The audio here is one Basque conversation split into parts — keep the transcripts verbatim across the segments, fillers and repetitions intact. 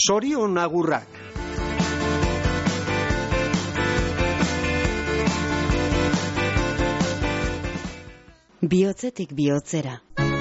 Zorion agurrak. Bihotzetik bihotzera.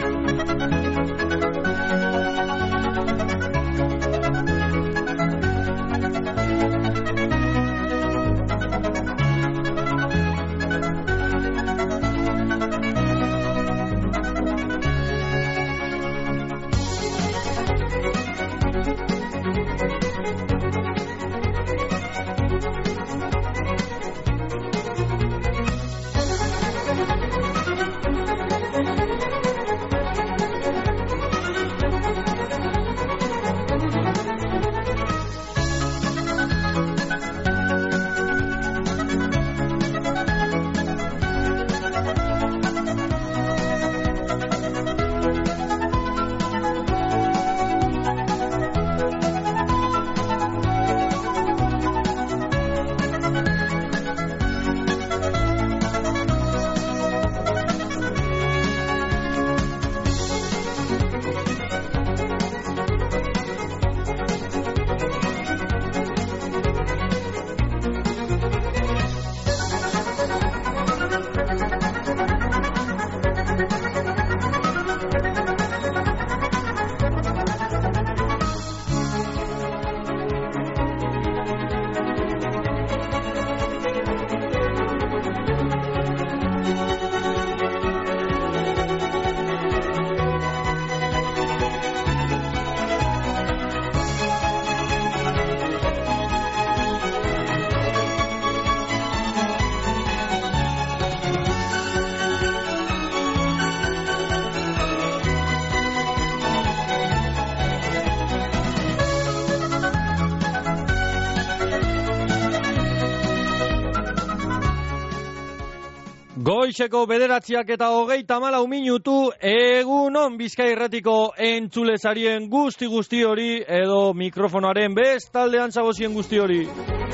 Goizeko bederatziak eta hogeita hamalau minutu, egunon Bizkai Irratiko entzulezarien guzti guzti hori, edo mikrofonoaren bestaldean zagozien guzti hori.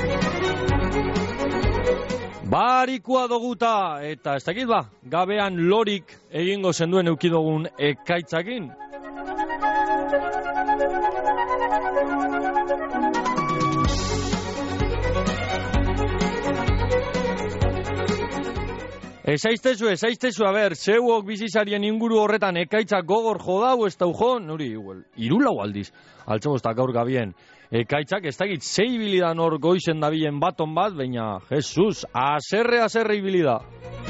Barikua doguta, eta ez dakit ba, gabean lorik egingo zenduen eukidogun ekaitzakin. Ezaiztezu, ezaiztezu, a ber, zeuok bizizarien inguru horretan ekaitzak gogor jodau ez dau jo, nuri, igual, irulau aldiz, altzabostak gaur gabien, ekaitzak ez dakit zei bilidan hor goizen dabilen baton bat, baina, Jesus, aserre, aserre ibilida.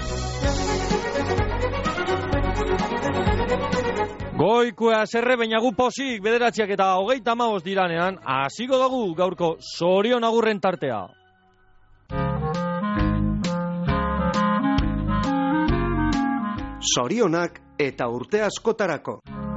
Goikue aserre, baina gu posik, bederatziak eta hogeita hamabost diranean, hasiko dugu gaurko zorion agurren tartea. Zorionak eta urte askotarako.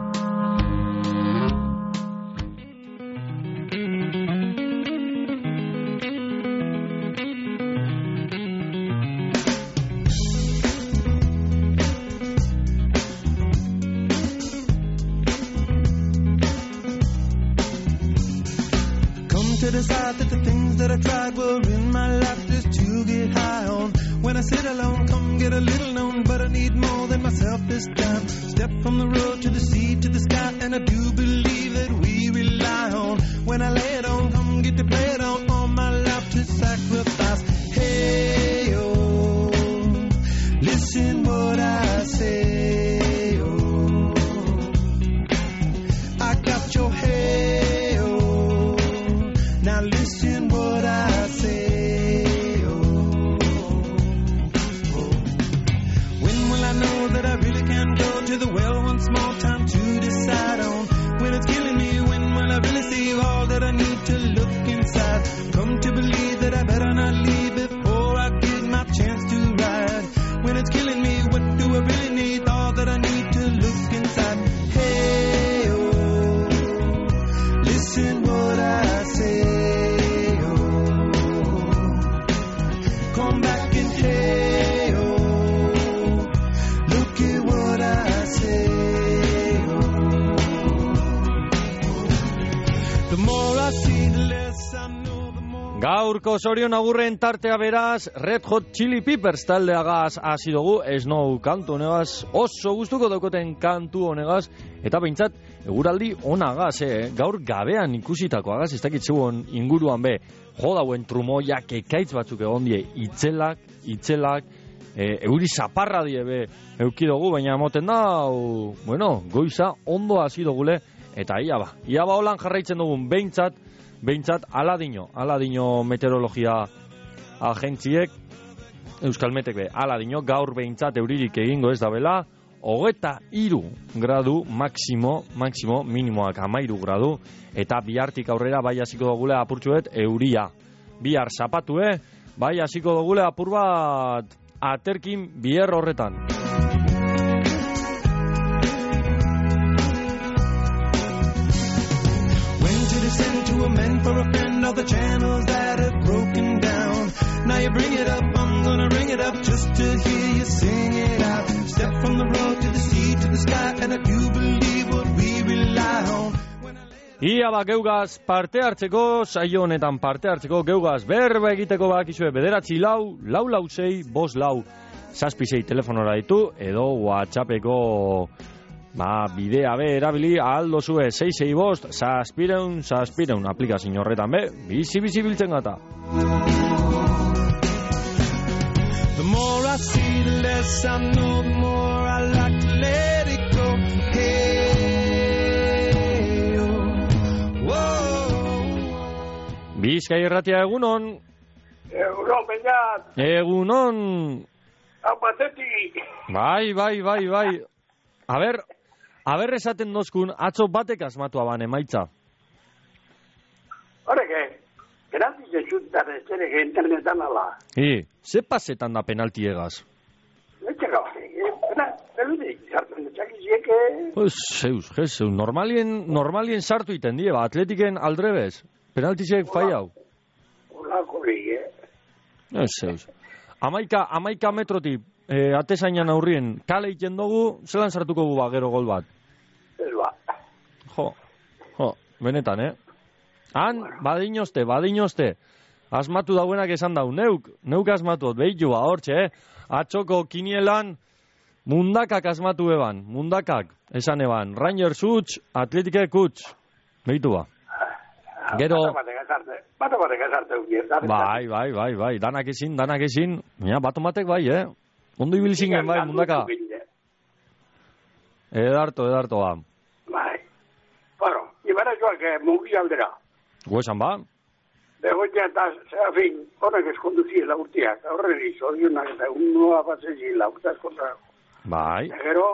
Come to decide that the things that I tried were in my life just to get high on. When I sit alone, come get a little known, but I need more than myself this time. Step from the road to the sea to the sky, and I do believe that we rely on. When I lay it on, come get to play it on, all my life to sacrifice. Hey, oh, listen what I say, oh, I got your hey, oh, now listen what I say. Know that I really can go to the well once more, time to decide on when it's killing me, when will I really see all that I need to look inside. Come to believe that I better not leave before I get my chance to ride. When it's killing me, what do I really need? All that I need to look inside. Hey, oh, listen what I say, oh, come back and hey, oh, Gaurko zorion agurren tartea beraz, Red Hot Chili Peppers taldeagaz hasi dugu, Snow kantu honegaz, oso gustuko daukoten kantu honegaz, eta behintzat eguraldi onagaz, eh? Gaur gabean ikusitako agaz, ez dakit zegoen inguruan be, jo dauen trumoiak ekaitz batzuk egon die, itzelak, itzelak, e, euri zaparra die be, eukidogu, baina moten da, o, bueno, goiza ondo hasi dugule, eta ia ba, ia ba holan jarraitzen dugun, behintzat, behintzat, aladino, aladino meteorologia agentziek, Euskalmetek be, aladino, gaur behintzat euririk egingo ez da bela, hogeta iru gradu maksimo, maksimo, minimoak amairu gradu, eta bihartik aurrera bai hasiko dugule apurtxuet euria. Bihar zapatue, bai hasiko dugule apur bat aterkin biher horretan. When to descend to a man for a friend of the channels that have broken down. Now you bring it up, I'm gonna ring it up just to hear you sing it out. Step from the road to the sea to the sky, and I do believe what we rely on. Ia ba, geugaz parte hartzeko, saio honetan parte hartzeko, geugaz berba egiteko bakizue bederatzi lau, lau lau zei, bos lau, zazpi zei telefonora ditu, edo WhatsAppeko ba, bidea be erabili, aldo zue, sei sei bost, zazpireun, zazpireun, aplikazio horretan be, bizi-bizi biltzen gata. The more I see, the less I know, the more I like to let it go. Hey, oh, whoa. Bizkai irratia egunon. Egunon, beñat. Egunon. Apatetik. Bai, bai, bai, bai. A ber, a ber esaten dozkun, atzo batek asmatua ban emaitza. Horreke, penalti zezuntan ez ere internetan ala. I, ze pasetan da penalti egaz? Etxeka bai, peludik sartzen txakizieke. Pues, zeus, jesu, normalien, normalien sartu iten die, ba, atletiken aldrebez. Penaltizek faiau. Olako lehi, eh? Ez, zeus. Amaika, amaika metroti, eh, atezainan aurrien, kale iten dugu, zelan sartuko gu ba, gero gol bat? Ez ba. Jo, jo, benetan, eh? Han, badinozte, badinozte. Asmatu dauenak esan dau, neuk, neuk asmatuot, behitu ba, hortxe, eh? Atxoko kinielan, mundakak asmatu eban, mundakak, esan eban, Rangers utx, Atletike kutx, behitu ba. Gero... Bato batek ezarte ukien. Bai, bai, bai, bai, danak ezin, danak ezin, ja, bato batek bai, eh? Ondo ibil zingen, bai, mundaka. Edarto, edarto, ba. Bai. Bueno, ibara joak mugi aldera. Guesan, ba? Begoitea eta, zera fin, horrek eskonduziela urtiak, horren izo, diunak eta unua batzezila, urta eskontra. Bai. Gero,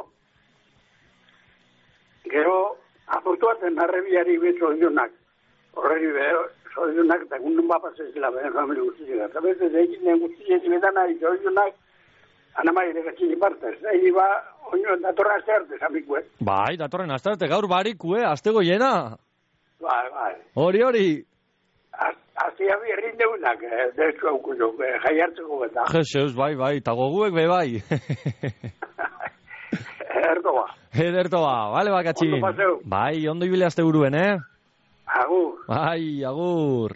gero, aportuaten arrebiari betzo diunak, horreri beho, zorionak eta gundun bapazezila, behen familia guztiak. Eta beste, zeikin den guztiak betana, zorionak, anamaire gatxini partez. Egi ba, oino, datorra azte arte, zamikue. Bai, datorren azte arte, gaur barikue, aztego jena. Bai, bai. Hori, hori. Aztia birrin deunak, dezu haukuzo, jai hartzeko beta. Jeseus, bai, bai, eta goguek be bai. Ederto ba. Ederto ba, bale bakatxin. Ondo paseu. Bai, ondo ibile azte buruen, eh? Agur. Bai, agur.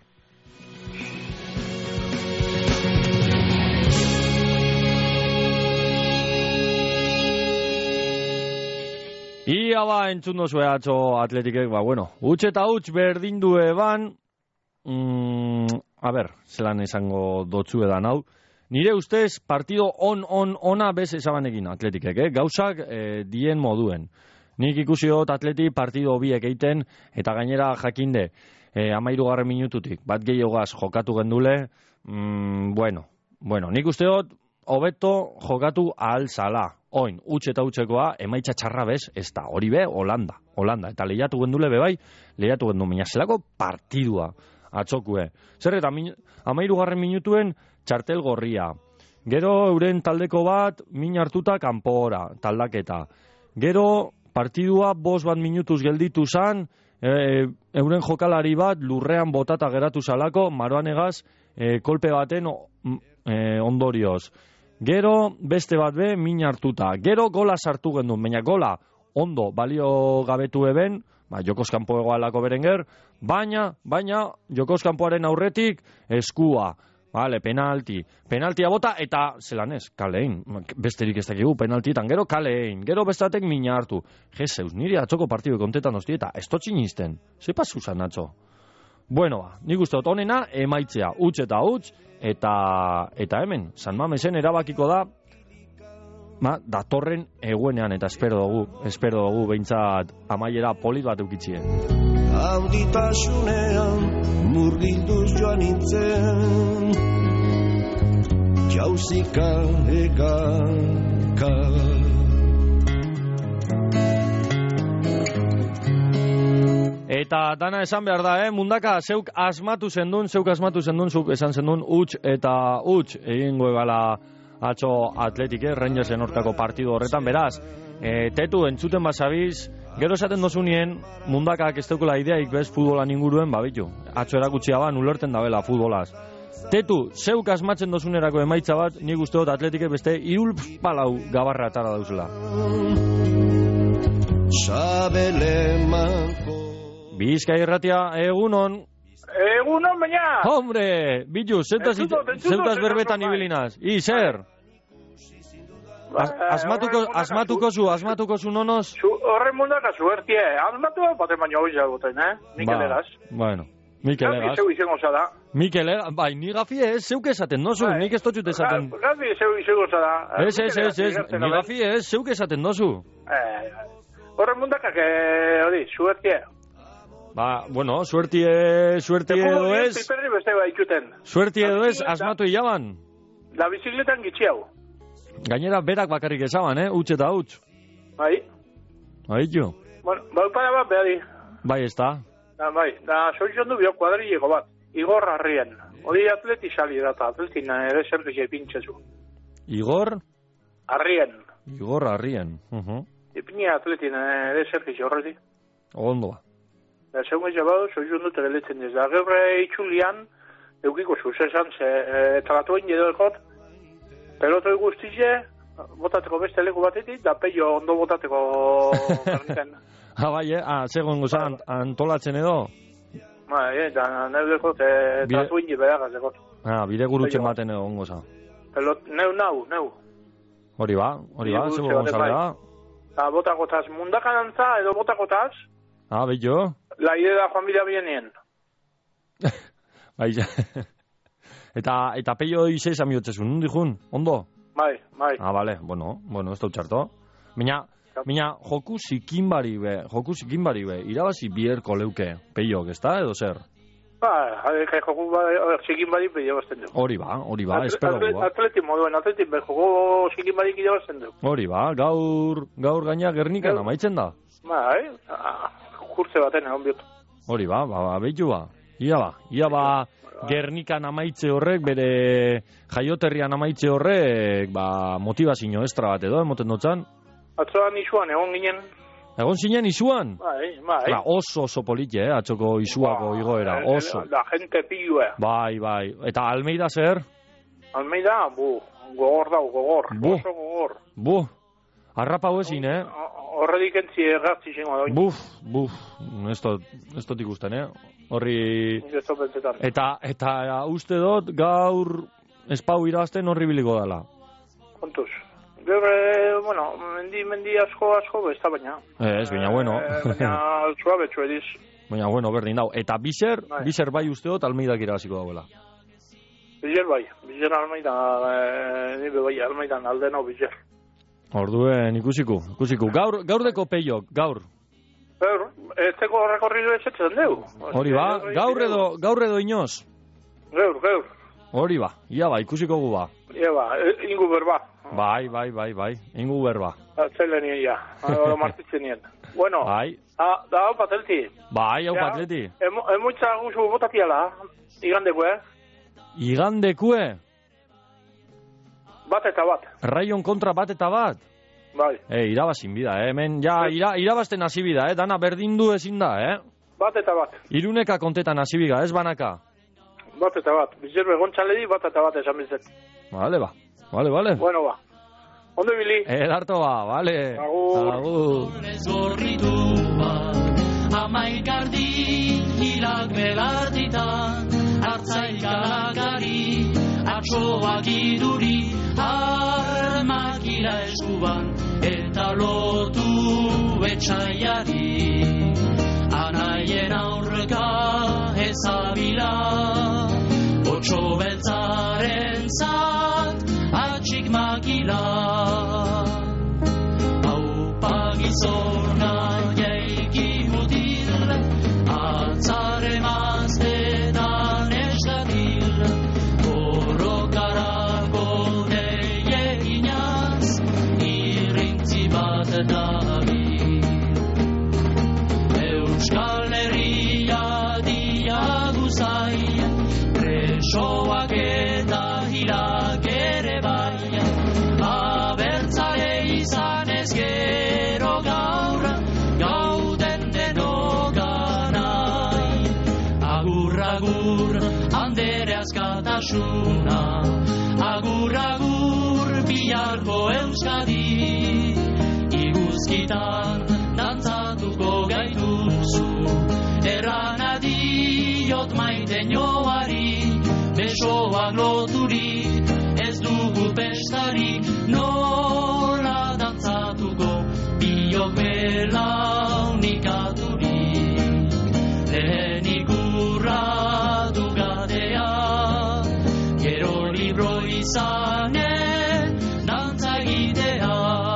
Ia ba, entzun dozue atzo atletikek, ba, bueno, utx eta utx berdindu eban, mm, a ber, zelan esango dotzu edan hau, nire ustez partido on-on-ona bez esabanekin atletikek, eh? Gauzak eh, dien moduen. Nik ikusi dut atleti partido biek eiten, eta gainera jakinde, eh, amairugarren minututik, bat gehiagaz jokatu gendule, mm, bueno, bueno, nik uste dut, hobeto jokatu ahal zala. Oin, utx eta utxekoa, emaitza txarra bez, ez da, hori be, Holanda, Holanda, eta lehiatu gendule bebai, lehiatu gendu, mina zelako partidua atxokue. Zer eta amairugarren minutuen txartel gorria. Gero euren taldeko bat, min hartuta kanpora, taldaketa. Gero partidua bos bat minutuz gelditu zan, e, euren jokalari bat lurrean botata geratu zalako, maroanegaz, e, kolpe baten e, ondorioz. Gero beste bat be, min hartuta. Gero gola sartu gendun, baina gola ondo balio gabetu eben, ba, Jokoz kanpo egoalako berenger, baina, baina, Jokoz kanpoaren aurretik eskua, Vale, penalti. Penaltia bota eta zelan ez, kalein. Besterik ez dakigu penaltietan, gero kalein. Gero bestatek mina hartu. Jezeus, nire atxoko partidu kontetan hosti eta ez totxin izten. Ze pasu zan, atxo? Bueno, ba, nik uste dut honena, emaitzea, huts eta huts, eta, eta hemen, San Mamesen erabakiko da, ba, datorren eguenean, eta espero dugu, espero dugu, behintzat amaiera polit bat eukitzie. Auditasunean murgilduz joan nintzen, jauzika egaka. Eta dana esan behar da, eh? Mundaka, zeuk asmatu zendun, zeuk asmatu zendun, zeuk esan zendun, huts eta huts egingo egala atxo Atletike, Rangersen orkako partidu horretan, beraz, e, tetu entzuten basabiz, gero esaten dozunien, Mundakak ez teukela ideaik bez futbolan inguruen, babitu, atxo erakutsia ba, ulerten dabela futbolaz. Tetu, zeuk asmatzen dozunerako emaitza bat, nik uste dut Atletike beste irul palau gabarra atara dauzela. Bizkai irratia, egunon. Egunon, baina! Hombre, bilu, zeutaz, zeutaz berbetan ibilinaz. I, zer? Asmatuko, asmatuko zu, asmatuko zu nonoz? Horren Mundaka suertie, asmatu baten baino hori jagoten, eh? Mikel Egas. Bueno, Mikel Egas. Zeu izango zara. Mikel Egas, bai, ni gafie ez, zeuk esaten dozu, nik ez totxut esaten. Gafi zeu izango zara. Ez, ez, ez, ez, ni gafie ez, zeuk esaten dozu. Horren Mundakak, hori, suertie. Ba, bueno, suertie, suertie edo ez. Suertie edo ez, asmatu hilaban. La bizikletan gitxi hau. Gainera berak bakarrik esaban, eh? Huts eta huts. Bai. Bai, jo. Bueno, bau para bat, behari. Bai, ez da. Da, bai, da, soizon du bio kuadrilleko bat. Igor Arrien. Hori atleti sali data, atletin ere zergizia pintxezu. Igor? Arrien. Igor Arrien. Uh-huh. Ipini atletin ere zergizia horreti. Ondo ba. Da, segun ez jabadu, soizon dut egeletzen ez da. Gebre itxulian, eukiko zuzesan, ze tragatuen jedokot, pelotoi guztize, botateko beste leku batetik, da peio ondo botateko garnitzen. Ha, bai, eh? Ah, segon gozan antolatzen edo? Ba, eh, da, neu dekot, e, tratuen jibedagaz dekot. Ah, bide gurutzen baten edo ongoza. Pelot, neu, nau, neu. Hori ba, hori ba, zebo gozalea. Da, botakotaz, mundakan antza edo botakotaz. Ah, behi La idea Juan Mila bienien. Bai, eta, eta peio ize esan bihotzezun, nundi jun, ondo? Bai, bai. Ah, bale, bueno, bueno, ez da utxarto. Mina, mina, joku zikin bari be, joku zikin bari be, irabazi bierko leuke, peiok, ez da, edo zer? Ba, joku zikin bari peio bazten du. Hori ba, hori ba, espero gu, ba. Atletin moduen, atletin, be, joku zikin bari kide bazten du. Hori ba, gaur, gaur gaina Gernikan amaitzen da. Bai, kurtze baten, egon bihot. Hori ba, ba, ba, behitu ba. Ia ba, ia ba, Gernikan amaitze horrek, bere jaioterrian amaitze horrek, ba, motivazio estra bat edo, emoten dotzan. Atzoan isuan, egon ginen. Egon zinen isuan? Bai, bai. La, oso oso politxe, eh, atxoko isuako ba, igoera, oso. La gente pilue. Bai, bai. Eta Almeida zer? Almeida, bu, gogor dau, gogor. Bu, oso gogor. Bu, arrapa huezin, eh? Horredik entzi erratzi zengo da. Buf, buf, ez dut ikusten, eh? Horri... Eta, eta uste dut gaur espau irabazten horri biliko dela. Kontuz. Gaur, bueno, mendi, mendi asko, asko, ez da baina. Ez, baina, bueno. Baina, suabe, txuediz. Baina, bueno, berdin dau. Eta biser, bai. biser bai uste dut Almeidak irabaziko dauela. Biser bai, biser Almeida, nire bai, Almeidan aldeno biser. Orduen ikusiku, ikusiku. Gaur, gaur deko peiok, gaur. Gaur, ez teko rekorrido esetzen deu. Hori ba, gaur edo, gaur edo inoz. Gaur, gaur. Hori ba, ia ba, ikusiko gu ba. Ia ba, ingu berba. Bai, bai, bai, bai, ingu berba. Atzele nien ja, martitzen nien. Bueno, bai. Da, hau patelti. Bai, hau patelti. Emoitza guzu botatiala, igandekue. Igandekue? Bat eta bat. Rayon kontra bat eta bat? Bai. E, irabazin bida, eh? Hemen, ja, ira, irabazten hasi bida, eh? Dana berdindu ezin da, eh? Bat eta bat. Iruneka kontetan hasi biga, ez banaka? Bat eta bat. Bizerbe gontxaledi bat eta bat esan bizet. Vale, ba. Vale, vale. Bueno, ba. Ondo bili? Edarto ba, vale. Agur. Agur. Zorritu bat, amaikardi, hilak belarditan, hartzaik alakari, atxoak iduri, armakila eskuban, eta lotu etxaiari. Anaien aurka ezabila, otxo beltzaren zat, atxik makila. Aupa gizona jaiki mutil, atzare maztetan eskatil, borrokarako deieginaz, irrintzi bat dabil. Euskal Herria diagu zai, presoak eta hilak ere bai, abertzale izan ez gero gaur, gauden denoganai. Agur, agur, andere askatasuna, agur, agur, biharko Euskadi, iguzkitan dantzatuko gaituzu, errana diot maite nioari, besoak loturik, ez dugu pestarik, nola dantzatuko, biok belaunik aturik, lehenik urratu gatea, gero libro izanen dantzagitea.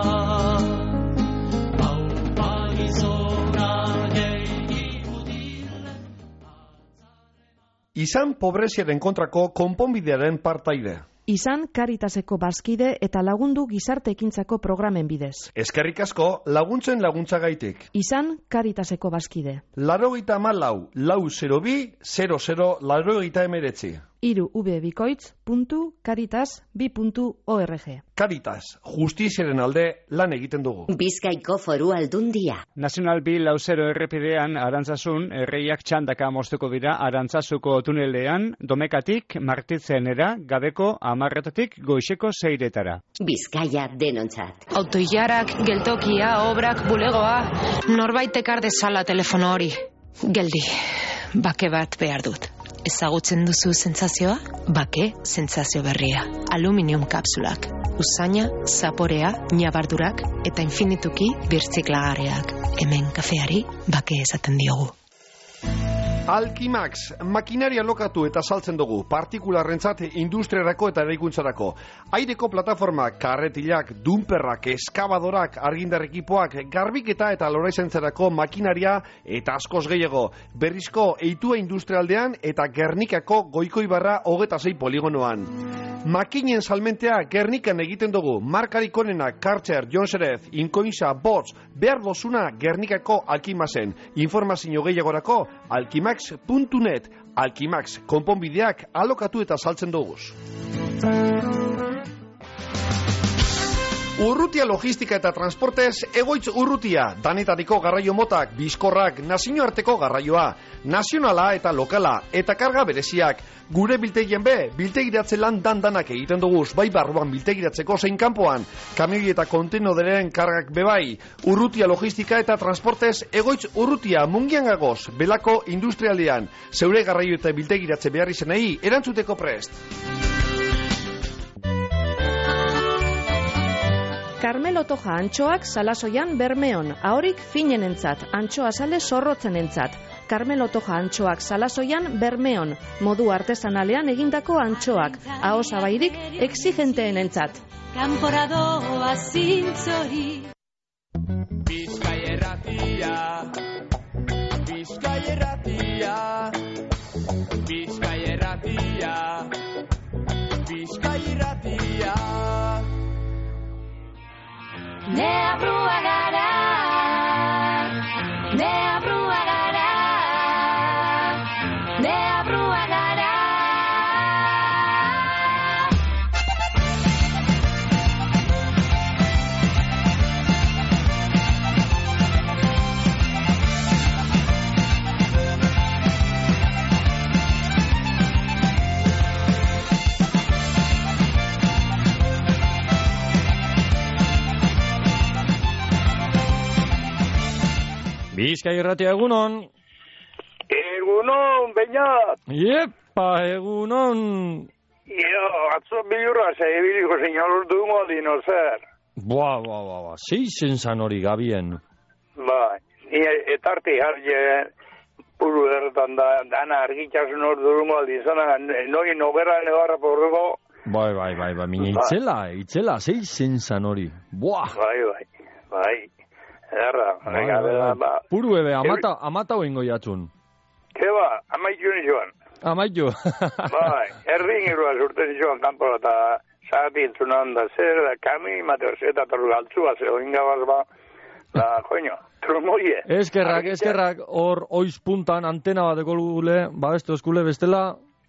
Izan pobreziaren kontrako konponbidearen partaide. Izan Caritaseko bazkide eta lagundu gizarte ekintzako programen bidez. Eskerrik asko laguntzen laguntzagaitik. Izan Caritaseko bazkide. Laurogeita hamalau, lau zero bi, zero zero, laurogeita hemeretzi. Hiru ube bikoitz puntu caritas bi puntu org. Caritas, justiziaren alde lan egiten dugu. Bizkaiko Foru Aldundia. Nacional bi lau zero errepidean Arantzasun erreiak txandaka moztuko dira Arantzazuko tunelean, Domekatik Martitzenera, gabeko amarretatik goizeko seiretara. Bizkaia denontzat. Autoilarak, geltokia, obrak, bulegoa, norbaitek ardezala telefono hori. Geldi, bake bat behar dut. Ezagutzen duzu sentsazioa? Bake sentsazio berria. Aluminium kapsulak. Usaina, zaporea, ñabardurak eta infinituki birtziklagarriak. Hemen kafeari bake esaten diogu. Alkimax, makinaria lokatu eta saltzen dugu, partikularrentzat industriarako eta eraikuntzarako. Aireko plataformak, karretilak, dumperrak, eskabadorak, argindar ekipoak, garbiketa eta loraizentzarako makinaria eta askoz gehiago. Berrizko eitua industrialdean eta Gernikako Goikoibarra hogeta sei poligonoan. Makinen salmentea Gernikan egiten dugu, markarik onenak, Karcher, Jonserez, Inkoinsa, Bots, behar dozuna Gernikako Alkimaxen. Informazio gehiagorako, alkimax puntu net, Alkimax, konponbideak alokatu eta saltzen duguz. Urrutia logistika eta transportez, egoitz urrutia, danetariko garraio motak, bizkorrak, nazioarteko garraioa, nazionala eta lokala, eta karga bereziak. Gure biltegien be, biltegiratze lan dandanak egiten duguz, bai barruan biltegiratzeko zein kanpoan, kamioi eta kontenoderen kargak bebai. Urrutia logistika eta transportez, egoitz urrutia, mungian gagoz, belako industrialdean, zeure garraio eta biltegiratze behar izenei, erantzuteko prest. Carmelo Toja antxoak Salasoian Bermeon, ahorik finenentzat, antxoa sale zorrotzenentzat. Carmelo Toja antxoak Salasoian Bermeon, modu artesanalean egindako antxoak, ahosabairik exigenteenentzat. Kanporadoa zintzori. Bizkai erratia, Bizkai erratia, Bizkai erratia, Bizkai erratia. Nea brua gara, nea brua gara, nea brua gara. Bizkai irratia egunon. Egunon, Beñat. Iepa, egunon. Jo, atzo bilurra zebiliko zinolur dugu dino zer. Boa, boa, boa, boa. Zeizen zan hori gabien. Bai, ni etarti jarri puru erretan da, dana argitxasun hor dugu dizana, noi nogera negarra porruko. Bai, bai, bai, bai, mine itzela, itzela, zeizen zan hori. Boa. Bai, bai, bai. Erra, bai, bai, bai. Puru ebe, amata, amata hoingo jatsun. Keba, amaitu nizioan. Amaitu. Bai, erdin irua zurten nizioan kanpora eta zagati entzunan da zer, da kami, mateo zeta torru galtzua, ze oinga bat ba, da, koño, trumoie. Eskerrak, eskerrak, hor oiz puntan antena bat ekolgule, ba beste oskule bestela.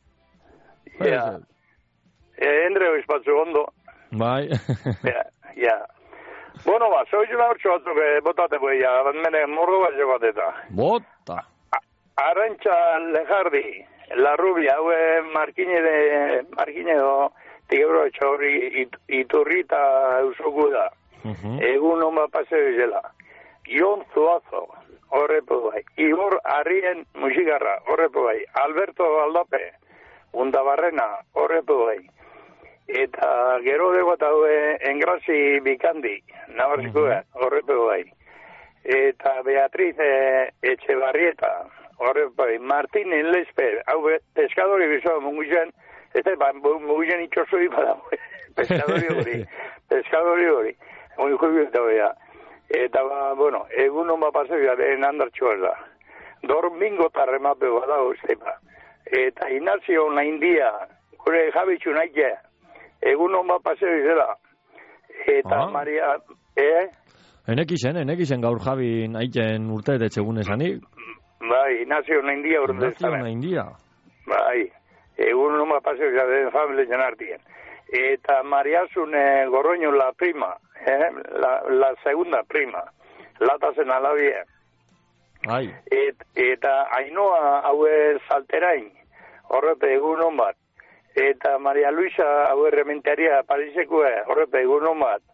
Ja, e, endre oiz batzu ondo. Bai. Ja, ja. Bueno, ba, zoizuna hortxo batzuk botate boi, ja, mene mordo bat jokat eta. Bota. Arantxa Lejardi, La Rubia, haue markine de, markine do, tigero etxaurri it, iturrita eusoku da. Uh-huh. Egun oma paseo izela. Jon Zuazo, horrepo bai. Igor Arrien musikarra, horrepo bai. Alberto Aldape, Undabarrena, horrepo bai. Eta gero dego eta haue Engrasi Bikandi, nabarziko uh-huh. horrepo bai. Eta Beatriz eh, Etxebarrieta, horre, bai, Martín Lesper, hau pescadori bizoa munguzen, eta ba, munguzen itxosoi bada, pescadori hori, pescadori hori, munguzen eta bea. Eta, ba, bueno, egun hon bat pasea, den handartxoa da. Domingo tarremape bada, ustepa. Eta Ignacio Naindia, gure jabitxu naike, egun hon bat pasea izela. Eta ah. Maria, eh? Enekizen, enekizen gaur jabi naiten urte etxegun esanik. Bai, Ignacio Naindia urte Ignacio Naindia. Bai, egun noma paseo ya den familia janartien. Eta Mariasun eh, Gorroño la prima, eh, la, la segunda prima, latazen alabie. Ai. Et, eta Ainoa haue salterain, horrepe egun hon bat. Eta Maria Luisa haue rementaria Parisekue, horrepe egun hon bat.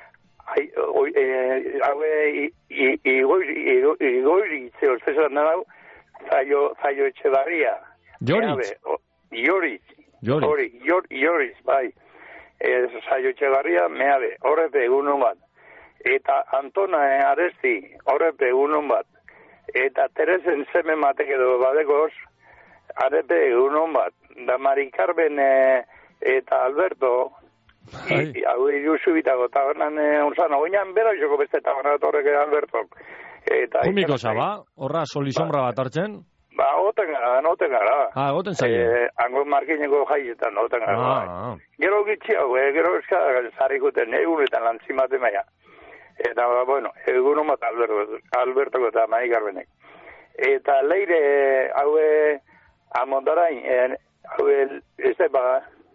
Haue igoiri itzeo, zesan nau, zaio etxebarria. Joritz. Joritz. Joritz. Joritz, bai. Zaio etxebarria, meabe, horrepe egun bat. Eta Antona Aresti, horrepe egun bat. Eta Teresen zeme matek edo badekoz, arepe egun bat. Da Mari Carmen eta Alberto, hau iruzu bitako tabernan onzan, oinan bera joko beste tabernan torrek Albertok. Kumiko zaba, horra solisombra bat hartzen? Ba, oten gara, noten gara. Ah, oten zaila. Eh, Ango markineko jaietan, oten gara. Ah, ah. Gero gitzi hau, eh, gero eskada zarikuten egunetan lantzimate maia. Eta, bueno, egun omat Alberto, Albertoko eta Mari Carmenek. Eta leire, haue, amondarain, eh, haue, ez da, ba,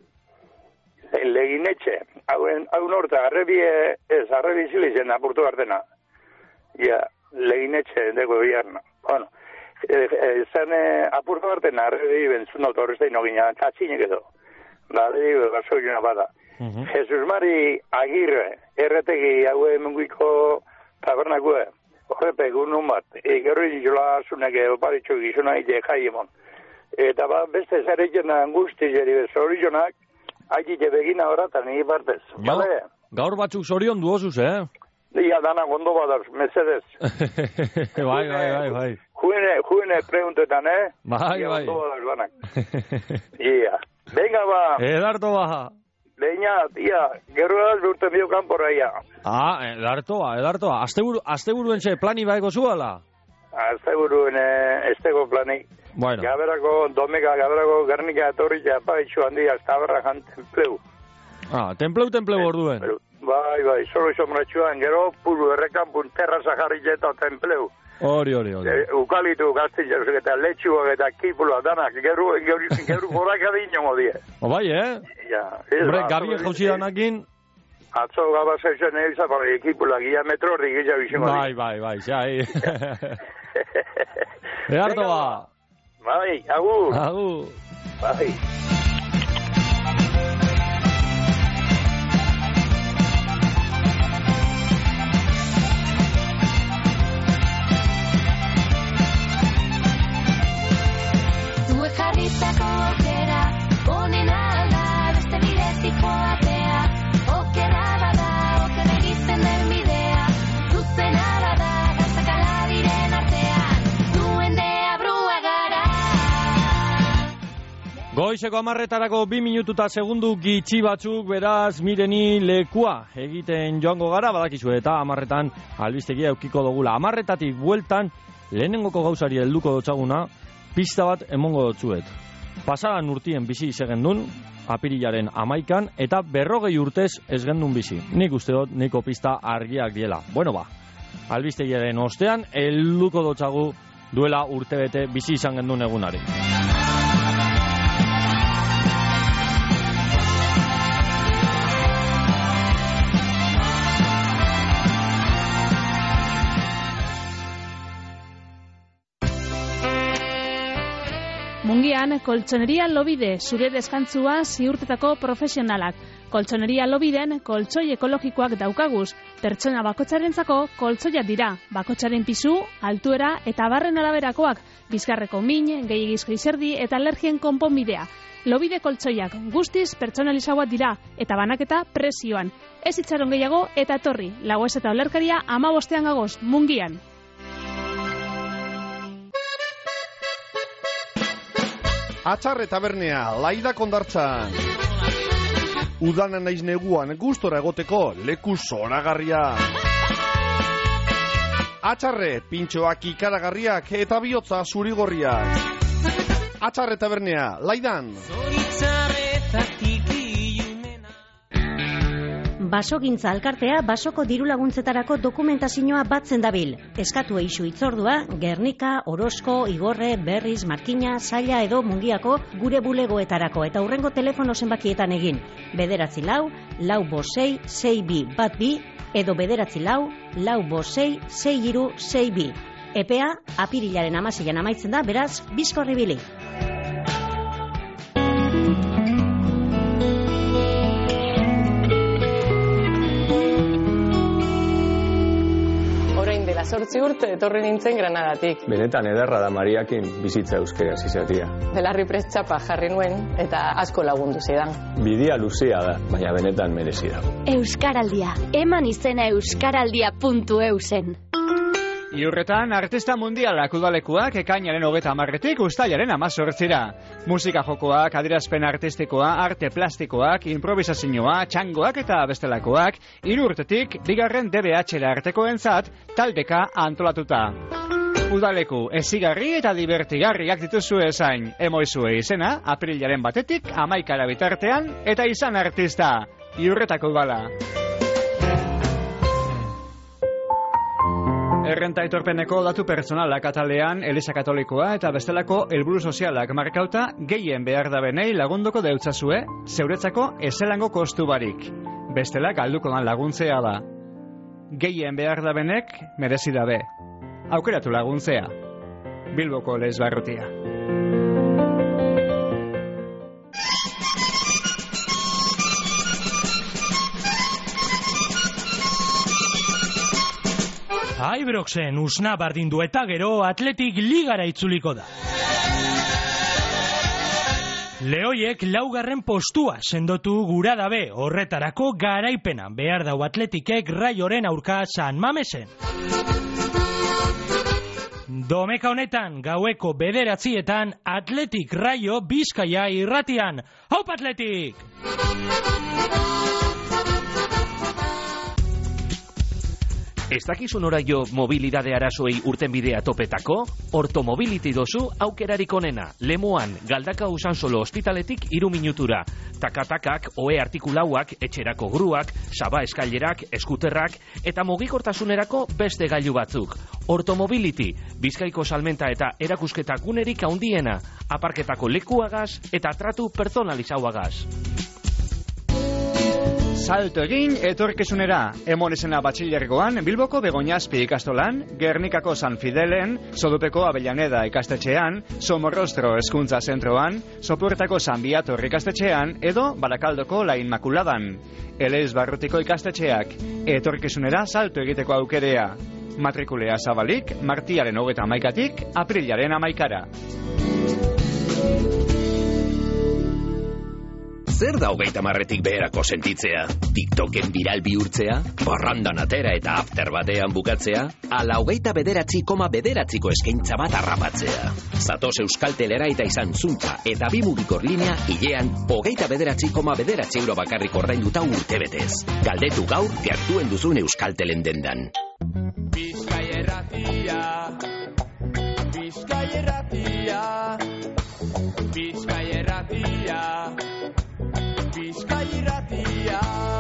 leginetxe, hauen, hau norte, arrebie, ez, arrebi zilizen apurtu gartena. Ja, leginetxe, deko biarna. Bueno, e, e, zen e, apurtu gartena, arrebi bentzun autorrezta inogina, txatxinek edo. Da, arrebi, basoiuna bada. Uh-huh. Jesus Mari Agirre, erretegi, haue munguiko tabernakue, horrepe egun nun bat, e, gero izula zuneke oparitxo gizuna ite jaiemon. Eta ba, beste zer egin angusti jeri bezorizonak, haitite begina horatan, nire partez. Ja, gaur batzuk zorion duozuz, eh? Ia, dana gondo badaz, mesedez. bai, bai, bai, bai. Juene, juene preguntetan, eh? Bai, ia, bai. Ia, gondo badaz banak. Ia, venga ba. Edarto ba. Beina, ia, gero edaz urte bio kanpora, ia. Ah, edartoa, edartoa. Asteburu, asteburuen ze plani baeko zuala? Asteburuen eh, estego plani. Bueno. Gaberako, domeka, gaberako, garnika, torritxa, paitxu handia, taberra jan templeu. Ah, templeu, templeu orduen. Bai, bai, solo somratxuan, gero, puru errekan punterra zaharritxa eta templeu. Hori, hori, hori. E, ukalitu, gaztitxas, eta letxuak eta kipulua, danak, gero, gero, gero, gorak adino modie. O bai, eh? Ja. Hombre, gabien jauzi danakin... Atzo gaba zaizen egizan, para ekipulak, ia metro horrik egizan bizimo. Bai, bai, bai, xai. Eharto ba. Bai, agur. Agur. Bai. Zuek jarritako aukera, onena da beste bidez Goizeko amarretarako bi minututa segundu gitxi batzuk, beraz, mireni lekua egiten joango gara, badakizu eta amarretan albistegia eukiko dugula. Amarretatik bueltan, lehenengoko gauzari helduko dotzaguna, pista bat emongo dotzuet. Pasadan urtien bizi izegendun, apirilaren amaikan, eta berrogei urtez ez gendun bizi. Nik uste dut, niko pista argiak diela. Bueno ba, albistegiaren ostean, helduko dotzagu duela urtebete bizi izan gendun egunari. Mungian, koltsoneria Lobide, zure deskantzua ziurtetako profesionalak. Koltsoneria Lobiden, koltsoi ekologikoak daukaguz. Pertsona bakotsarentzako koltsoiak dira. Bakotsaren pisu, altuera eta barren araberakoak. Bizkarreko min, gehiagizko izerdi eta alergien konponbidea. Lobide koltsoiak guztiz pertsonalizauak dira eta banaketa prezioan. Ez itxaron gehiago eta etorri. Lagoez eta olerkaria hamabostean gagoz, Mungian. Atxarre tabernea, Laida Kondartzan. Udana naiz neguan gustora egoteko leku zoragarria. Atxarre, pintxoak ikaragarriak eta bihotza zurigorriak. Atxarre tabernea, Laidan. Basogintza Alkartea basoko dirulaguntzetarako dokumentazioa batzen dabil. Eskatu eixu itzordua, Gernika, Orozko, Igorre, Berriz, Markina, Zaila edo Mungiako gure bulegoetarako eta hurrengo telefono zenbakietan egin. Bederatzi lau, lau bosei, sei bi, bat bi, edo bederatzi lau, lau bosei, sei iru, sei bi. Epea, apirilaren amaseian amaitzen da, beraz, bizkorri bili. Zortzi urte etorri nintzen Granadatik. Benetan ederra da Mariakin bizitza euskeraz izatea. Belarri prest txapa jarri nuen eta asko lagundu zidan. Bidia luzea da, baina benetan merezi da. Euskaraldia, eman izena euskaraldia puntu eu zen. Iurretan, artista mundialak udalekuak ekainaren hogeta hamarretik uztailaren hamazortzira. Musika jokoak, adierazpen artistikoa, arte plastikoak, improvisazioa, txangoak eta bestelakoak, hiru urtetik, bigarren D B H-era artekoentzat, taldeka antolatuta. Udaleku, ezigarri eta divertigarriak dituzu ezain. Emoizue izena, apirilaren batetik, hamaikara bitartean, eta izan artista. Iurretako udala. Errenta aitorpeneko datu pertsonalak atalean, Eliza Katolikoa eta bestelako helburu sozialak markauta gehien behar da benei lagunduko deutzazue, zeuretzako ezelango kostu barik. Bestela galduko dan laguntzea da. Gehien behar da benek merezi dabe. Aukeratu laguntzea. Bilboko Lez Barrutia. Ibroxen usna bardindu eta gero Atletik ligara itzuliko da. Lehoiek laugarren postua sendotu gura dabe, horretarako garaipena behar dau Atletikek Raioren aurka San Mamesen. Domeka honetan gaueko bederatzietan Atletik Raio Bizkaia irratian. Haup Atletik! Ez dakizu noraio mobilidade arazoei urtenbidea topetako? Ortomobility dozu aukerarik onena. Lemoan, Galdaka Usansolo ospitaletik iru minutura. Takatakak, ohe artikulauak, etxerako gruak, saba eskailerak, eskuterrak, eta mugikortasunerako beste gailu batzuk. Ortomobility, Bizkaiko salmenta eta erakusketa gunerik handiena. Aparketako lekuagaz eta tratu personalizauagaz. Salto egin etorkizunera, emonezena batxilergoan, Bilboko Begoñazpi ikastolan, Gernikako San Fidelen, Sodupeko Avellaneda ikastetxean, Somorrostro Hezkuntza Zentroan, Sopuertako San Biator ikastetxean, edo Barakaldoko La Inmakuladan. Elez Barrutiko ikastetxeak, etorkizunera salto egiteko aukerea. Matrikulea zabalik, martiaren hogeta hamaikatik, aprilaren hamaikara. Zer da hogeita marretik beherako sentitzea? TikToken viral bihurtzea? Parrandan atera eta after batean bukatzea? Ala hogeita bederatzi koma bederatziko eskaintza bat harrapatzea. Zatoz Euskaltelera eta izan zuntza eta bi mugikor linea hilean hogeita bederatzi koma bederatzi euro bakarrik ordainduta urtebetez. Galdetu gaur gertuen duzun Euskaltelen dendan. Bizkai erratia, Bizkai erratia, Bizkai erratia, Bizkai erratia.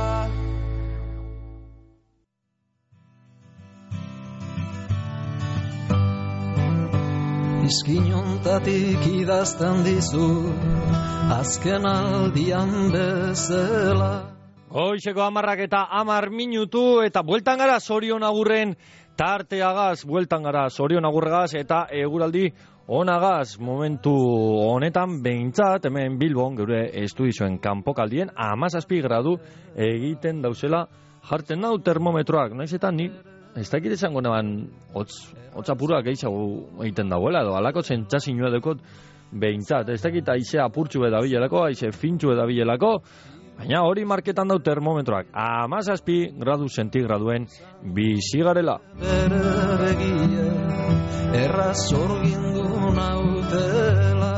Izkinontatik idazten dizu, azken aldian bezala. Goizeko amarrak eta amar minutu eta bueltan gara Zorion Agurren tarteagaz, bueltan gara Zorion Agurregaz eta eguraldi onagaz. Momentu honetan behintzat hemen Bilbon geure estudizioen kanpokaldien hamazazpi gradu egiten dauzela jartzen nau termometroak. Naiz eta ni ez dakit esango neban hotz, hotz apuruak gehiago egiten dagoela edo alako sentsazioa dekot behintzat. Ez dakit aize apurtxu edabilelako, aize fintxu edabilelako, baina hori marketan dau termometroak hamazazpi gradu sentigraduen bizi garela. Bere begie, erraz orgindu nautela.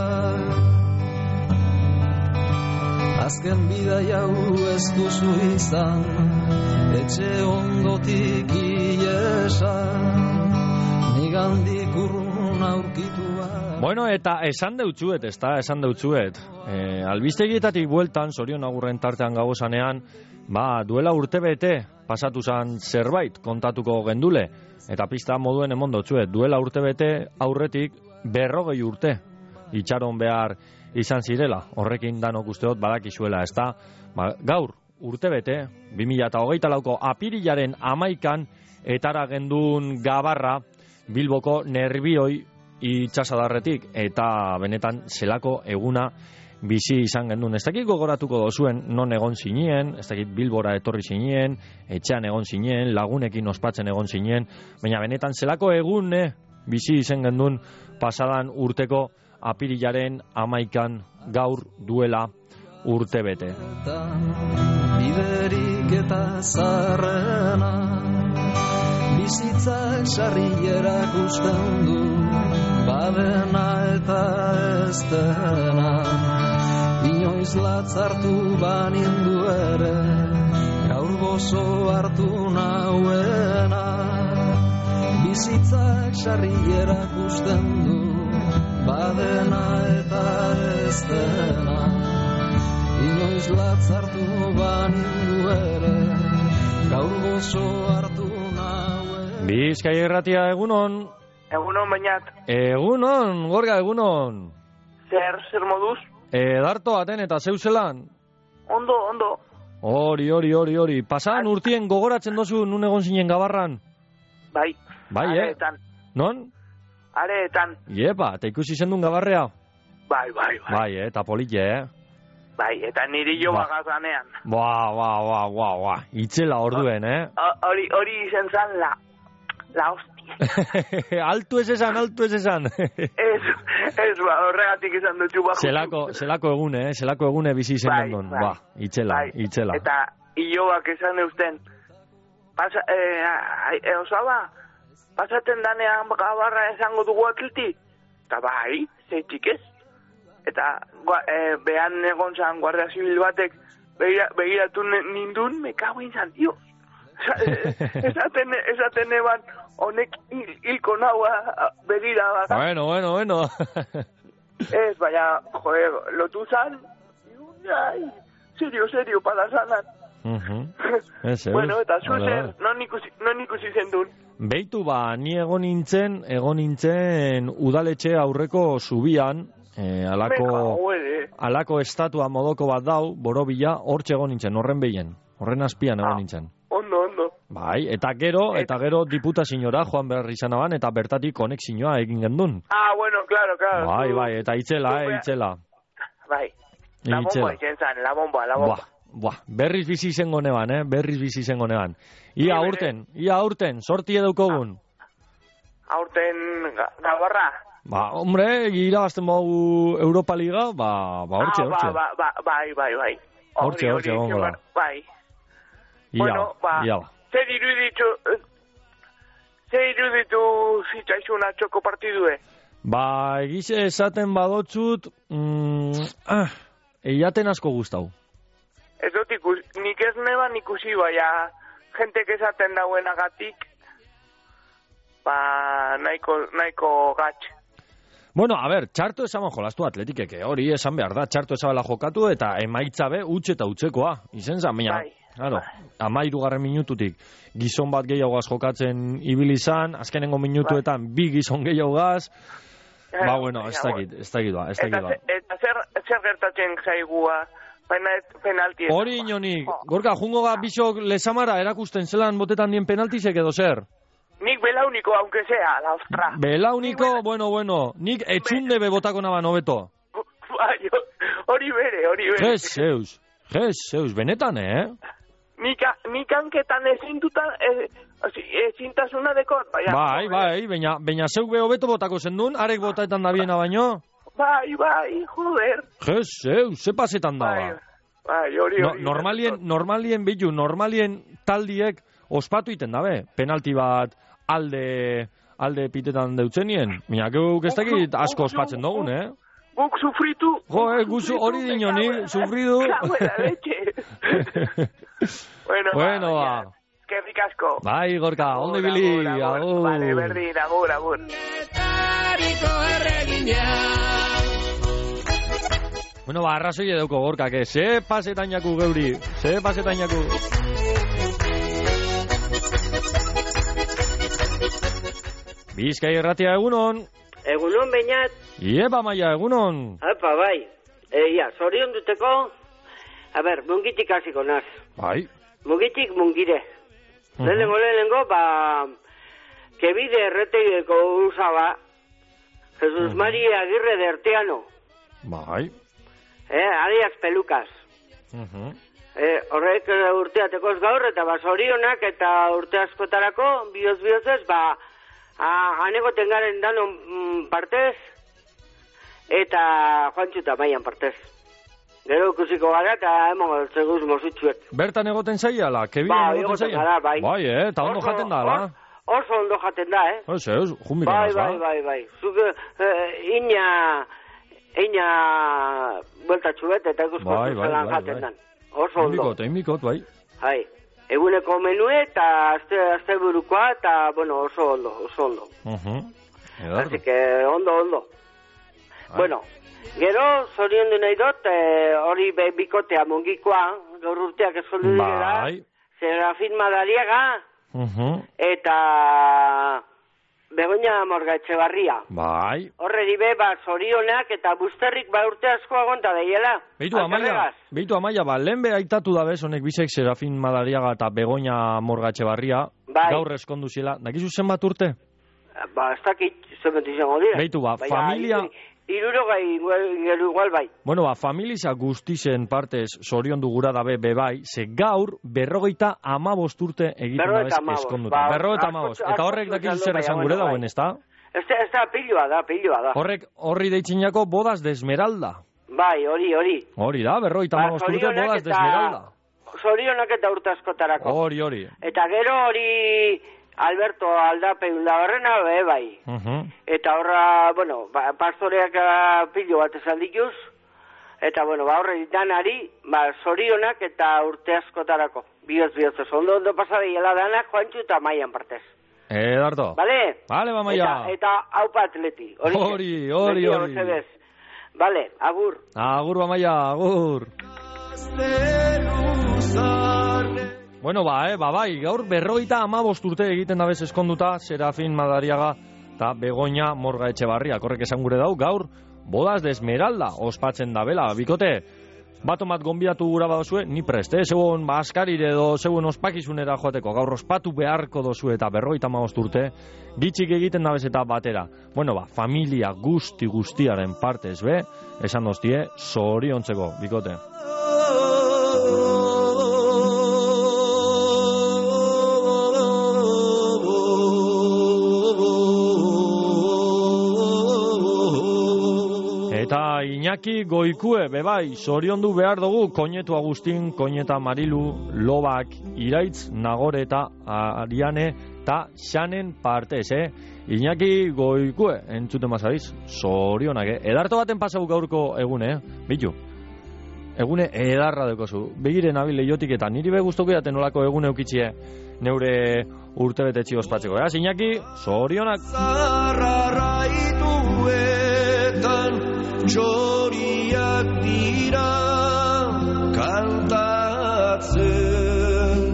Azken bidai hau ez duzu izan, etxe ondotik iesan, nigandik urrun aurkitua. Bueno, eta esan deutzuet, ez da, esan deutzuet. E, albistegietatik bueltan, Zorion Agurren tartean gagozanean, ba, duela urte bete pasatu zan zerbait kontatuko gendule. Eta pista moduen emon dotzuet, duela urte bete aurretik berrogei urte itxaron behar izan zirela. Horrekin danok usteot badakizuela, ez da. Ba, gaur, urte bete, bi mila hogeita lauko apirilaren amaikan, etara gendun gabarra Bilboko Nerbioi itxasadarretik, eta benetan zelako eguna bizi izan gendun. Ez dakit gogoratuko dozuen non egon zinien, ez dakit Bilbora etorri zinien, etxean egon zinien, lagunekin ospatzen egon zinien, baina benetan zelako egune bizi izan gendun pasadan urteko apirilaren amaikan gaur duela urte bete. Biderik eta zarrena, bizitzak sarri erakusten du, badena eta ez dena, inoiz latzartu banindu ere, gaur gozo hartu nauena. Bizitzak sarri erakusten du, badena eta ez dena, inoiz latzartu banindu ere, gaur gozo hartu nauena. Bizkai Irratia, egunon. Egunon, bainat. Egunon, Gorga, egunon. Zer, zer moduz? Edarto aten eta zeuzelan. Ondo, ondo. Hori, hori, hori, hori. Pasan urtien gogoratzen dozu nun egon zinen gabarran? Bai. Bai, Areetan. eh? Non? Areetan. Iepa, eta ikusi zendun gabarrea? Bai, bai, bai. Bai, eh, eta politxe, eh? Bai, eta niri jo Ba. bagazanean. Ba, ba, ba, ba, ba. Itzela orduen, eh? Hori, hori izen zan la, la hostia. Altu ez esan, altu ez esan. Ez, ez, ba, horregatik izan dutxu bako. Zelako, zelako egune, eh? Zelako egune bizi zen Bai, gendun. bai. Ba, itzela, Bai, itzela. Eta ilobak esan eusten, pasa, eh, eh, osaba, pasaten danean gabarra esango dugu atleti? Eta bai, zeitik ez. Eta gua, eh, behan egon zan Guardia Zibil batek begira, begiratu nindun, me cago en San Dios. Esaten, esaten eban, honek hil, hilko naua begira baka. Bueno, bueno, bueno. Ez, baina, joder, lotu zan, ai, serio, serio, palazanan. Uh-huh. Ez, ez. Bueno, eta Vale, zuzen, vale. non ikusi, non ikusi zendun. Beitu ba, ni egon nintzen, egon nintzen udaletxe aurreko zubian, eh, alako, Me cago, eh. alako estatua modoko bat dau, borobila, hortxe egon nintzen, horren behien, horren azpian egon nintzen. Ondo, ondo. Bai, eta gero, eta gero diputazioa joan behar izan aban, eta bertatik konexioa egin gendun. Ah, bueno, claro, claro. Bai, zu- bai, eta itzela, zu- eh, itzela. Bai, la Itzela. bomba izen zan, la bomba, la bomba. Buah, buah, berriz bizi izango neban, eh? Berriz bizi izango neban. Ia Ni aurten, ia aurten, sorti edaukogun. Aurten ga- gabarra. Ba, hombre, irabazten bau Europa Liga, ba, ba, hortxe, Ah, hortxe. ba, ba, ba, bai, bai, bai. Hortxe, hortxe, gongo da. Bai. Ia, Bueno, ba, ia ba. zer iruditu, zer iruditu zitzaizun atxoko partidue? Ba, egize esaten badotzut, mm, ah, eiaten asko gustau. Ez dut ikus, nik ez neban ikusi baina, jentek esaten dauenagatik, ba, nahiko, nahiko gatx. Bueno, a ber, txarto esaban jolastu atletikeke, hori esan behar da, txarto esabela jokatu eta emaitza be utxe eta utxekoa, izen zan, baina, Bai. claro, amairugarren minututik gizon bat gehiagaz jokatzen ibili izan, azkenengo minutuetan bi gizon gehiagaz, ba, bueno, ez dakit, ez dakit ba, ez dakit Eta, ba. ze- eta zer, zer gertatzen zaigua pena- penalti? Hori inonik, gorka, jungo ga bisok lesamara erakusten zelan botetan dien penaltisek edo zer? Nik belauniko, aunque sea, la ostra. Belauniko, bueno, bueno, nik etxunde be botako naban hobeto. Bai, hori bere, hori bere. Jezeus, jezeus, benetan, eh? Nik, nik hanketan ezintutan, e, ezintasuna dekot, baina. Bai, bai, baina, baina zeuk be hobeto botako zendun, arek botaetan da biena baino. Bai, bai, joder. Jezeus, ze pasetan da, ba. Bai, hori, No, hori. normalien, normalien bitu, normalien taldiek ospatu iten dabe. Penalti bat alde, alde pitetan deutzenien. Mina, geuk ez dakit asko ospatzen dugun, eh? Guk sufritu. Jo, eh, guzu hori dino ni, sufridu. Cago en la leche. Bueno, Bueno, ba. Eskerrik asko. Bai, gorka, onde bili, agur. Vale, berdin, agur, agur. Bueno, ba, arrazoi edauko gorka, que ze pasetan jaku geuri, ze pasetan jaku. Bizkai erratia egunon. Egunon bainat. Iepa maia egunon. Apa, bai. Eia, zorion duteko, a ber, mungitik hasiko naz. Bai. Mungitik mungire. Uh -huh. Lehenengo, lehenengo, ba, kebide erretegeko usaba, Jesus uh -huh. Maria Agirre de Arteano. Bai. Eh, alias Pelukas. Uh -huh. Eh, horrek urteatekoz gaur, eta ba, zorionak eta urte askotarako, bioz-biozez, ba, anegoten garen danon mm, partez, eta Juantxuta maian partez. Gero ikusiko gara, eta emon zeguz mozutxuek. Bertan egoten zaiala, kebien Ba, egoten egoten zaiala. gara, bai. Bai, eh, eta ondo Oso- jaten da, ala. Oso ondo jaten da, eh? Ose, eus, jumire Bai, naz, ba. bai, bai, bai. Zuk, eh, ina, ina, bueltatxu bet, eta ikusko Bai, bai, zelan bai, jaten bai. dan. Oso ondo. Inbikot, inbikot, bai. Hai. Eguneko menue eta azte, azte burukoa, eta, bueno, oso ondo, oso ondo. Uh -huh. Edardo. Así que, ondo, ondo. Bueno, gero, zoriondu nahi dut, eh, hori be, bikotea mungikoa, gaur urteak eskoldu direla, Bai. Serafin Madariaga, Uh -huh. eta Begoña Morga Etxebarria. Bai. Horreri be, ba, zorionak eta busterrik ba urte asko agonta daiela. Beitu, Amaia, beitu, Amaia, ba, lehen be aitatu da bez, honek bisek Serafin Madariaga eta Begoña Morgatxe Barria, Bai. gaur eskondu ziela. Nakizu zenbat urte? Ba, ez dakit, zenbat izango dira. Beitu, ba, Baina, familia... iru- Irurogai gero igual bai. Bueno, ba, familiza guztizen partez zorion dugura dabe bebai, ze gaur berrogeita amabost urte egiten Berrogeita dabez amabost, eskonduta. ba, Berrogeita asko- amabost. asko Eta horrek zuzaldu dakizu zer baina, esan bueno, gure bai. dauen, ezta? Ez da, ez da, pilua da, pilua da. Horrek horri deitzinako bodas de esmeralda. Bai, hori, hori. Hori da, berrogeita Ba, amabost urte zorionak bodas de eta- esmeralda. Zorionak eta urte askotarako. Hori, hori. Eta gero hori Alberto Aldape horrena, be, bai. Uh -huh. Eta horra, bueno, ba, pastoreak ah, pilo bat esan dituz. Eta, bueno, ba, horre danari, ba, zorionak eta urte askotarako. Bioz, bioz, ez ondo, ondo pasadeiela danak, Juantxu eta Maian partez. Edarto. Bale? Bale, ba, Maia. Eta, eta haupa atleti. Hori, Hori, hori, Mendia hori. mesedez. Bale, agur. Agur, ba, Maia, agur. Bueno, ba, eh, ba, bai, gaur berrogeita amabost urte egiten dabez eskonduta, Serafin Madariaga eta Begoña Morga Etxebarria. Korrek esan gure dau, gaur, bodas de esmeralda ospatzen da bela. Bikote, batomat gonbidatu gura badozue, ni preste, eh? Zeuen ba, askarire edo zeuen ospakizunera joateko. Gaur ospatu beharko dozue eta berrogeita amabost urte, gitxik egiten dabez eta batera. Bueno, ba, familia guzti guztiaren partez, be, esan doztie, zoriontzeko, bikote. Eta Iñaki Goikue, bebai, zoriondu behar dugu, Koinetu Agustin, Koineta Marilu, Lobak, Iraitz, Nagore eta Ariane, eta Xanen partez, eh? Iñaki Goikue, entzuten mazabiz, zorionak, eh? Edarto baten pasau gaurko egune, eh? Bitu, egune edarra dekozu. Begiren abil leiotik eta niri be guztuko jaten nolako egune eukitxie neure urtebetetxi ospatzeko, eh? Iñaki, zorionak. Zarraraituetan txoriak dira kantatzen.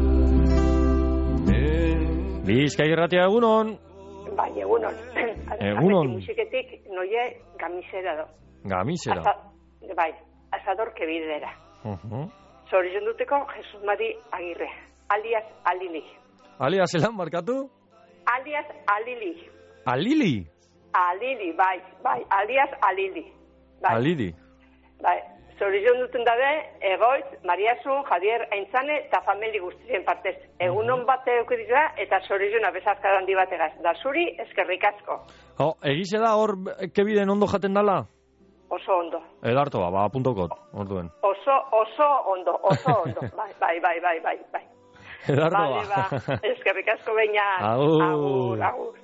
Bizkai Irratia, egunon. Bai, egunon. Egunon. Musiketik noie gamisera do. Gamisera. Asa, bai, asador kebidera. Uh-huh. Zorion duteko Jesus Mari Agirre, alias Alili. Alias zelan markatu? Alias Alili. Alili? Alili, bai, bai, alias Alili. Bai. Alili. Bai, zorion duten dabe, egoitz, Mariasun, Javier Aintzane eta famili guztien partez. Egunon bat eukidizua eta zorion abezazka handi bategaz. Da zuri, eskerrik asko. Oh, egize da hor kebiden ondo jaten dala? Oso ondo. Edarto ba, ba, puntokot, orduen. Oso, oso ondo, oso ondo. Bai, bai, bai, bai, bai, bai. Edarto vale, ba. ba. Eskerrik asko beina. Agur. Agur, agur.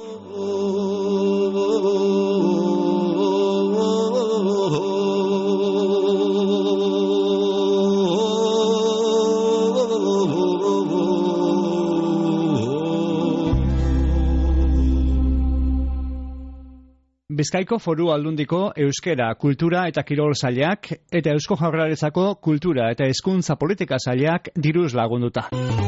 Bizkaiko Foru Aldundiko Euskera, Kultura eta Kirol Sailak eta Eusko Jaurlaritzako Kultura eta Hezkuntza Politika Sailak diruz lagunduta.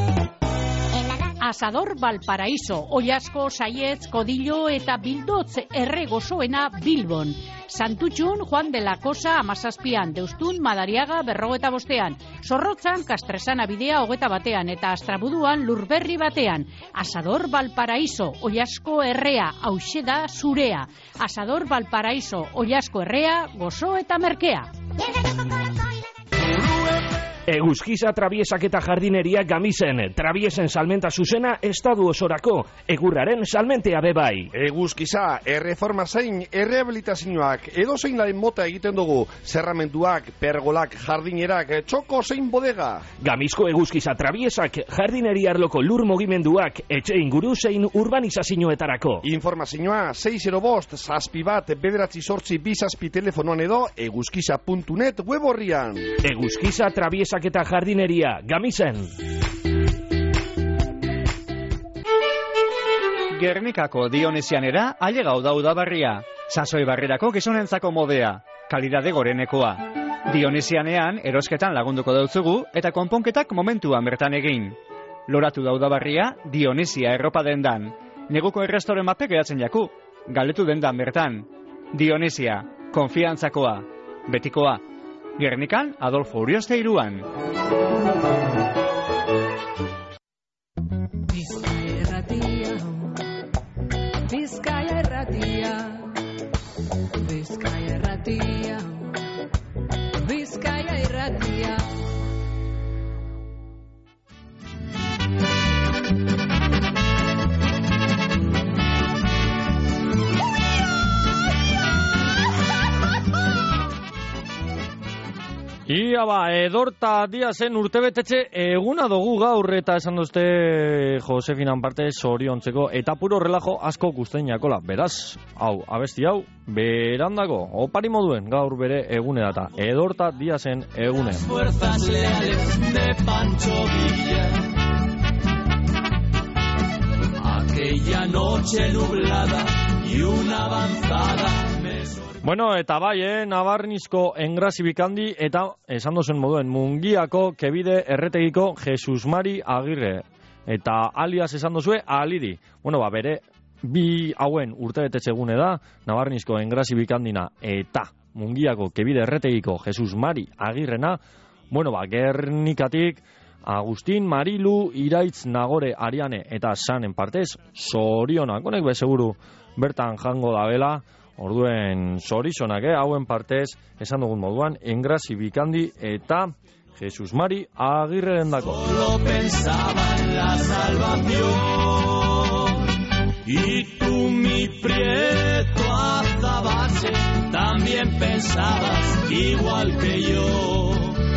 Asador Valparaíso, Oiasko, Saietz, Kodillo eta Bildotz erre gozoena Bilbon. Santutxun, Juan de la Cosa, Amazazpian, Deustun, Madariaga, berrogeta bostean. Zorrotzan, Kastresana bidea hogeta batean eta Astrabuduan Lurberri batean. Asador Valparaíso, Oiasko errea, hauxe da zurea. Asador Valparaíso, Oiasko errea, gozo eta merkea. Eguzkiza trabiesak eta jardineria Gamisen. Trabiesen salmenta zuzena estadu osorako. Egurraren salmentea bebai. Eguzkiza, erreforma zein, errehabilitazioak, edo zein laren mota egiten dugu. Zerramenduak, pergolak, jardinerak, txoko zein bodega. Gamizko eguzkiza trabiesak, jardineria arloko lur mugimenduak, etxe inguru zein urbanizazioetarako. Informazioa, sei zero bost, zazpi bat, bederatzi sortzi, bizazpi telefonoan edo, eguzkiza puntu net web horrian. Eguzkiza trabiesak eta jardineria, Gamisen. Gernikako Dionesianera ailegau da udabarria. Sasoi barrerako gizonentzako modea. Kalidade gorenekoa. Dionesianean erosketan lagunduko dautzugu eta konponketak momentuan bertan egin. Loratu da udabarria Dionesia erropa dendan. Neguko errestoren mape gehatzen jaku. Galetu dendan bertan. Dionesia, konfiantzakoa. Betikoa. Gernikan, Adolfo Urioste iruan. Bizkaia erratia, Bizkaia erratia, Bizkaia erratia, Bizkaia erratia. Ia ba, edorta diazen urtebetetxe eguna dugu gaur eta esan duzte Josefinan parte zoriontzeko eta puro relajo asko gusten jakola. Beraz, hau, abesti hau, berandako, opari moduen gaur bere egune data. Edorta diazen egune. Fuerzas leales de Pancho Villa. Aquella noche nublada y una avanzada me... Bueno, eta bai, eh, Nabarnizko Engrasi Bikandi eta esan dozen moduen Mungiako kebide erretegiko Jesus Mari Agirre. Eta alias esan dozue Alidi. Bueno, ba, bere bi hauen urtebetetxe egune da, Nabarnizko Engrasi Bikandina eta Mungiako kebide erretegiko Jesus Mari Agirrena. Bueno, ba, Gernikatik Agustin, Marilu, Iraitz, Nagore, Ariane eta Sanen partez, zorionak, honek be seguru bertan jango da bela. Orduen zorizonak, eh? Hauen partez, esan dugun moduan, Engrasi Bikandi eta Jesus Mari Agirreren dako. Solo pensaba en la salvación Y tú, mi prieto azabache, también pensabas igual que yo.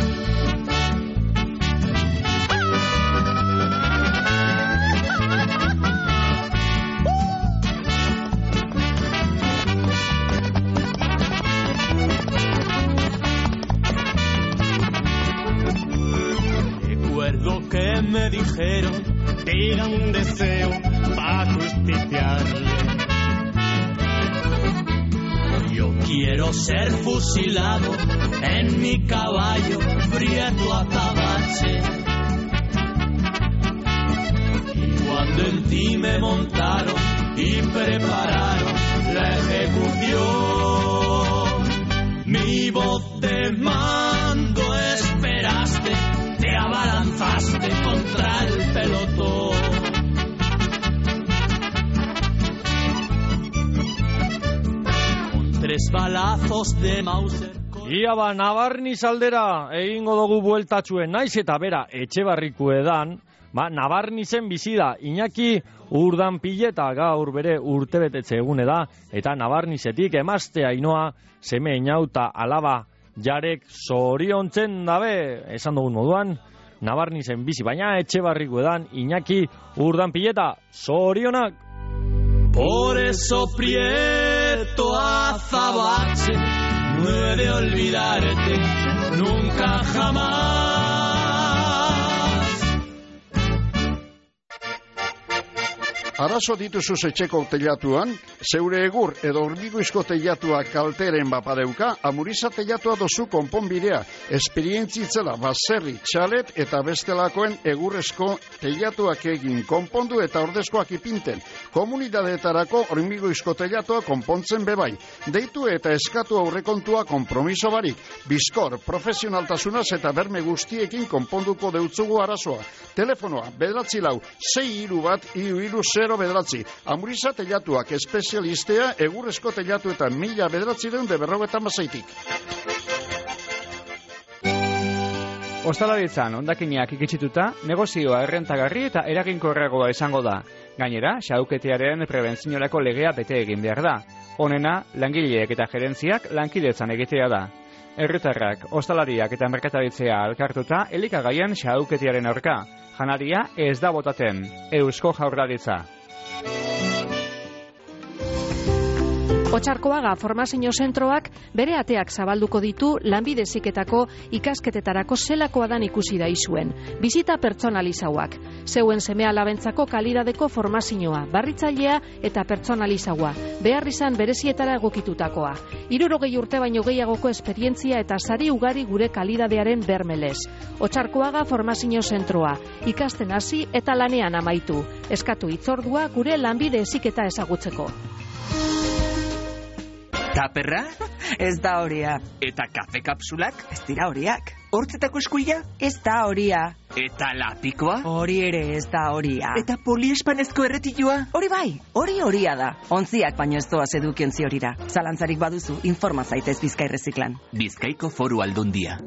Recuerdo que me dijeron que era un deseo para justiciarle. Yo quiero ser fusilado en mi caballo prieto azabache. Y cuando en ti me montaron y prepararon la ejecución, mi voz de mando esperaste, te abalanzaste contra el pelotón. Con tres balazos de Mauser. Ia ba, Nabarniz aldera egingo dugu bueltatxuen, naiz eta bera Etxebarriku edan, ba, Nabarnizen bizi da, Iñaki Urdanpileta gaur bere urtebetetze egune da, eta Nabarnizetik emazte Ainoa, seme inauta alaba jarek zoriontzen dabe, esan dugun moduan, Nabarnizen bizi, baina Etxebarriku edan, Iñaki Urdanpileta, zorionak! Por eso prieto azabache, no he de olvidarte nunca jamás. Arazo dituzuz etxeko teilatuan, zeure egur edo hormiguizko teilatua kalteren bapadeuka, Amuriza teilatua dozu konponbidea, esperientzitzela baserri, txalet eta bestelakoen egurrezko teilatuak egin konpondu eta ordezkoak ipinten. Komunidadeetarako hormiguizko teilatua konpontzen bebai. Deitu eta eskatu aurrekontua konpromiso barik. Bizkor, profesionaltasunaz eta berme guztiekin konponduko deutzugu arazoa. Telefonoa, bederatzi lau, sei hiru bat, hiru hiru zero bederatzi. Amuriza teilatuak espezialistea egurrezko teilatuetan mila bederatzireun de berrogetan basaitik. Ostalaritzan, ondakineak ikitsituta, negozioa errentagarri eta eraginkorragoa izango da. Gainera, xauketearen prebentzinorako legea bete egin behar da. Honena, langileek eta gerentziak lankidetzan egitea da. Herritarrak, ostalariak eta merkataritzea alkartuta elikagaien xauketearen aurka. Janaria ez da botaten. Eusko Jaurlaritza. Otxarkoaga formazio zentroak bere ateak zabalduko ditu lanbide heziketako ikasketetarako zelakoa dan ikusi da izuen. Bizita pertsonalizauak. Zeuen seme-alabentzako kalidadeko formazioa, barritzailea eta pertsonalizaua. Behar izan berezietara egokitutakoa. Hirurogei urte baino gehiagoko esperientzia eta sari ugari gure kalidadearen bermelez. Otxarkoaga formazio zentroa. Ikasten hasi eta lanean amaitu. Eskatu hitzordua gure lanbide heziketa ezagutzeko. Taperra? Ez da horia. Eta kafe kapsulak? Ez dira horiak. Hortzetako eskuila? Ez da horia. Eta lapikoa? Hori ere ez da horia. Eta poliespanezko erretilua? Hori bai, hori horia da. Ontziak baino ez doaz edukiontzi horira. Zalantzarik baduzu, informa zaitez Bizkai Reziklan. Bizkaiko Foru Aldundia.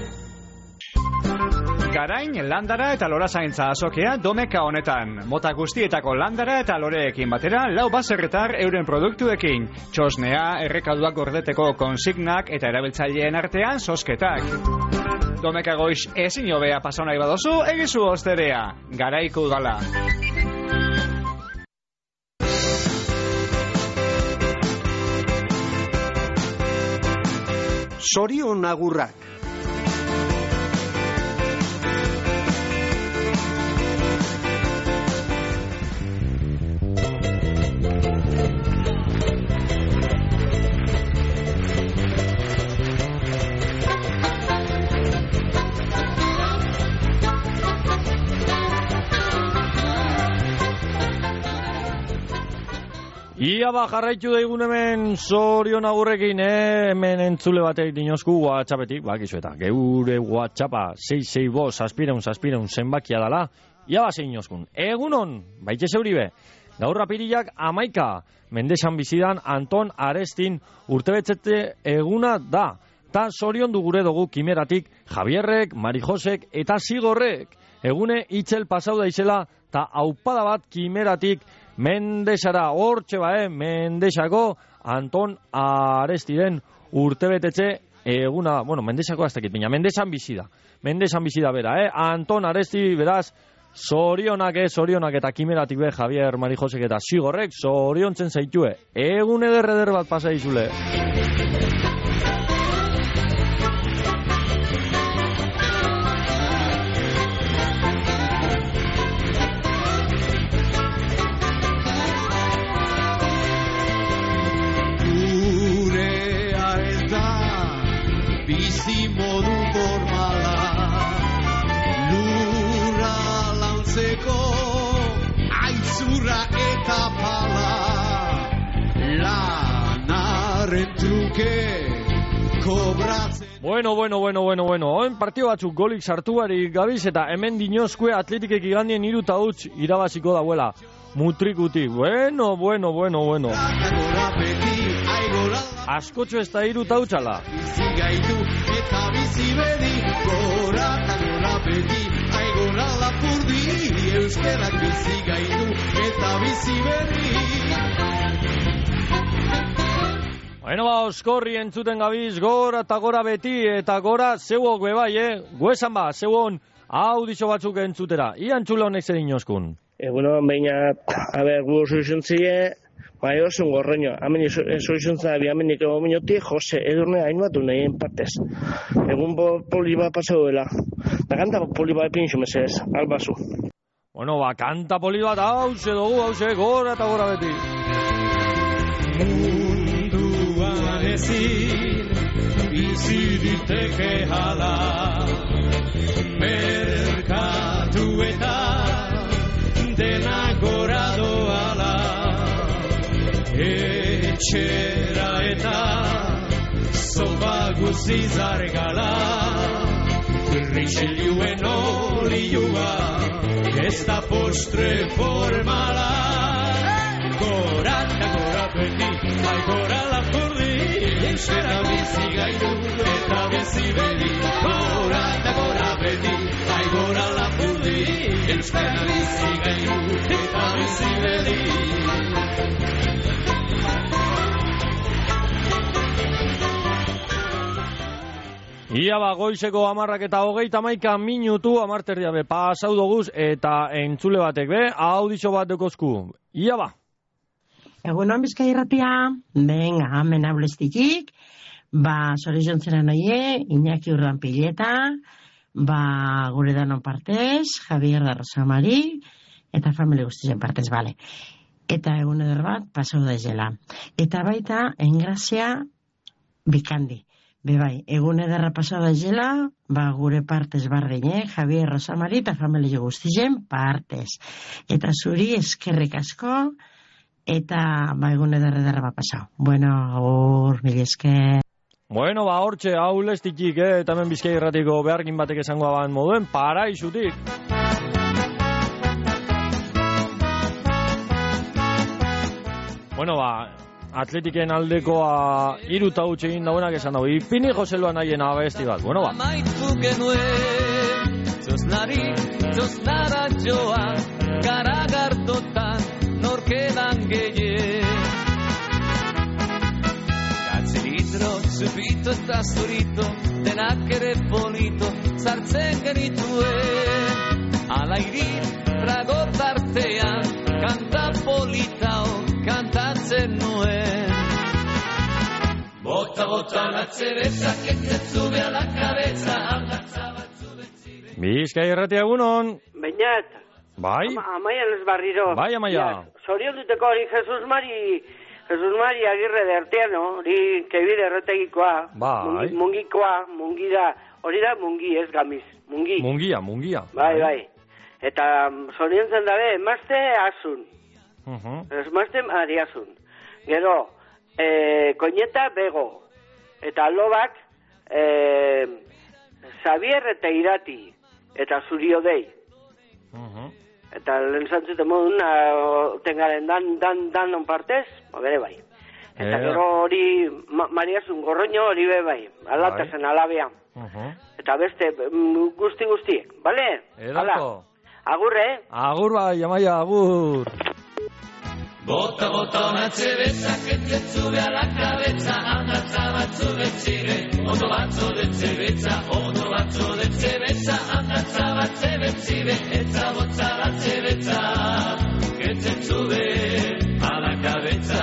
Garain, landara eta lorazaintza azokea domeka honetan. Mota guztietako landara eta loreekin batera, lau baserritar euren produktuekin. Txosnea, errekaduak gordeteko konsignak eta erabiltzaileen artean sosketak. Domeka goiz ezin hobea pasa nahi badozu, egizu osterea. Garaiko udala. Zorion agurrak. Ia ba, jarraitu daigun hemen zorion agurrekin, eh? Hemen entzule batek dinozku WhatsAppetik, bakizu eta geure WhatsAppa sei sei bost zazpireun zazpireun zenbakia dala. Ia ba, zein dinozkun. Egunon, baitxe zeuribe, gaur rapirilak amaika, Mendesan bizidan Anton Arestin urtebetzete eguna da. Ta zorion dugure dugu kimeratik Javierrek, Marijosek eta Zigorrek. Egune itzel pasau daizela, ta aupada bat kimeratik Mendesara, hortxe ba, eh? Mendesako Anton Arestiren urtebetetxe eguna, bueno, Mendesako aztekit, baina Mendesan bizi da. Mendesan bizi da bera, eh? Anton Aresti, beraz, zorionak, eh? Zorionak eta kimeratik be, Javier Marijosek eta Zigorrek, zoriontzen zaitue. Egun eder eder bat pasa izule. Bizi modu normala lurra lantzeko aitzurra eta pala lanaren truke kobratzen. Bueno, bueno, bueno, bueno, bueno. Oen partio batzuk golik sartuari gabiz eta hemen dinozkue atletikek igandien hiru ta huts irabaziko dauela. Mutrikutik. Bueno, bueno, bueno, bueno. Askotxo ez da hiru ta hutsala. Bizi gaitu eta bizi bedi gora eta gora beti aigora lapurdi euskerak bizi gaitu eta bizi bedi. Bueno, ba, oskorri entzuten gabiz, gora eta gora beti, eta gora zeuok bebai, eh? Guezan ba, zeuon audizio batzuk entzutera. Ian txula honek zer inoskun. Egunon, baina, a ber, gu zuizuntzie, bai osun gorroño, hamen zuizuntza bi hamenik ego minuti, Jose, edurne hain batu nahien partez. Egun bo poli bat pasauela. Da kanta poli bat epinxu mesez, albazu. Bueno, ba, kanta poli bat hause dugu, hause, gora eta gora beti. Munduan ezin, bizi diteke hala, merkatuetan, dena gora doala, etxera eta zopa guzi zargala, Richeliuen olioa, ez da postre formala, gora eta gora beti, ai gora lapurdi, etxera bizi gaitu eta bizi bedi, gora eta gora beti, ai gora lapurdi, etxera bizi gaitu eta bizi bedi. Ia ba, goizeko amarrak eta hogeita maika minutu amarterdia be pasau doguz eta entzule batek be, audizio bat dekozku. Ia ba. Egunon Bizkai irratia, venga, hamen ablestitik, ba, zorizon zera noie, Iñaki Urran Pileta, ba, gure danon partez, Javier da Rosamari, eta familia guztien partez, bale. Eta egun eder bat, pasau da izela. Eta baita, engrazia bikandi. Bebai, egun ederra pasau da izela, ba, gure partez bardine, Javier Rosamari eta familia guztien partez. Eta zuri eskerrik asko, eta ba, egun ederra ederra bat pasau. Bueno, agur, mil esker. Bueno, ba, hortxe, hau lestikik, eh? Eta hemen Bizkai irratiko behargin batek esango aban moduen, paraizutik. Bueno, ba, atletiken aldekoa hiru ta huts egin dauenak esan dago. Ipini Joseloa nahien abesti bat. Bueno, ba. Amaitu genuen, txosnari, txosnara joa, garagartotan, norkedan gehien. Katzi litro, zupito eta zurito, denak ere polito, zartzen genituen. Ala irin, trago tartean, kanta politao, kantatzen nuen. Bota, bota, latzeretzak, etzetzu behar la kabeza, aldatza batzu betzibe. Bizkai irratia egunon. Beñat. Bai. Ama, Amaia les barriro. Bai, Amaia. Zorion duteko hori Jesus Mari, Jesus Mari Agirre de Arteano, hori kebide erretegikoa. Bai. Mungi, mungikoa, mungira, hori da mungi ez gamiz, mungi. Mungia, mungia. Bai, bai. Eta zorion zen dabe, emazte asun. Uh-huh. Esmazte mariasun. Gero, eh, koñeta bego. Eta lobak, eh, Xavier eta Irati. Eta zurio dei. Uh-huh. Eta lehen zantzute modun, tengaren dan, dan, dan non partez, bere bai. Eta gero hori, ma, mariasun gorroño hori be bai. Alatazen alabea. Uh-huh. Eta beste, guzti guztiek, bale? Edako. Agur, eh? Agur bai, Amaia, agur. Bota, bota, onatxe betzak, etzetzu behar la kabetza, handatza batzu betzibe, ondo batzu detze betza, ondo batzu detze betza, handatza batze betzibe, etza botza batze betza, etzetzu behar la kabetza.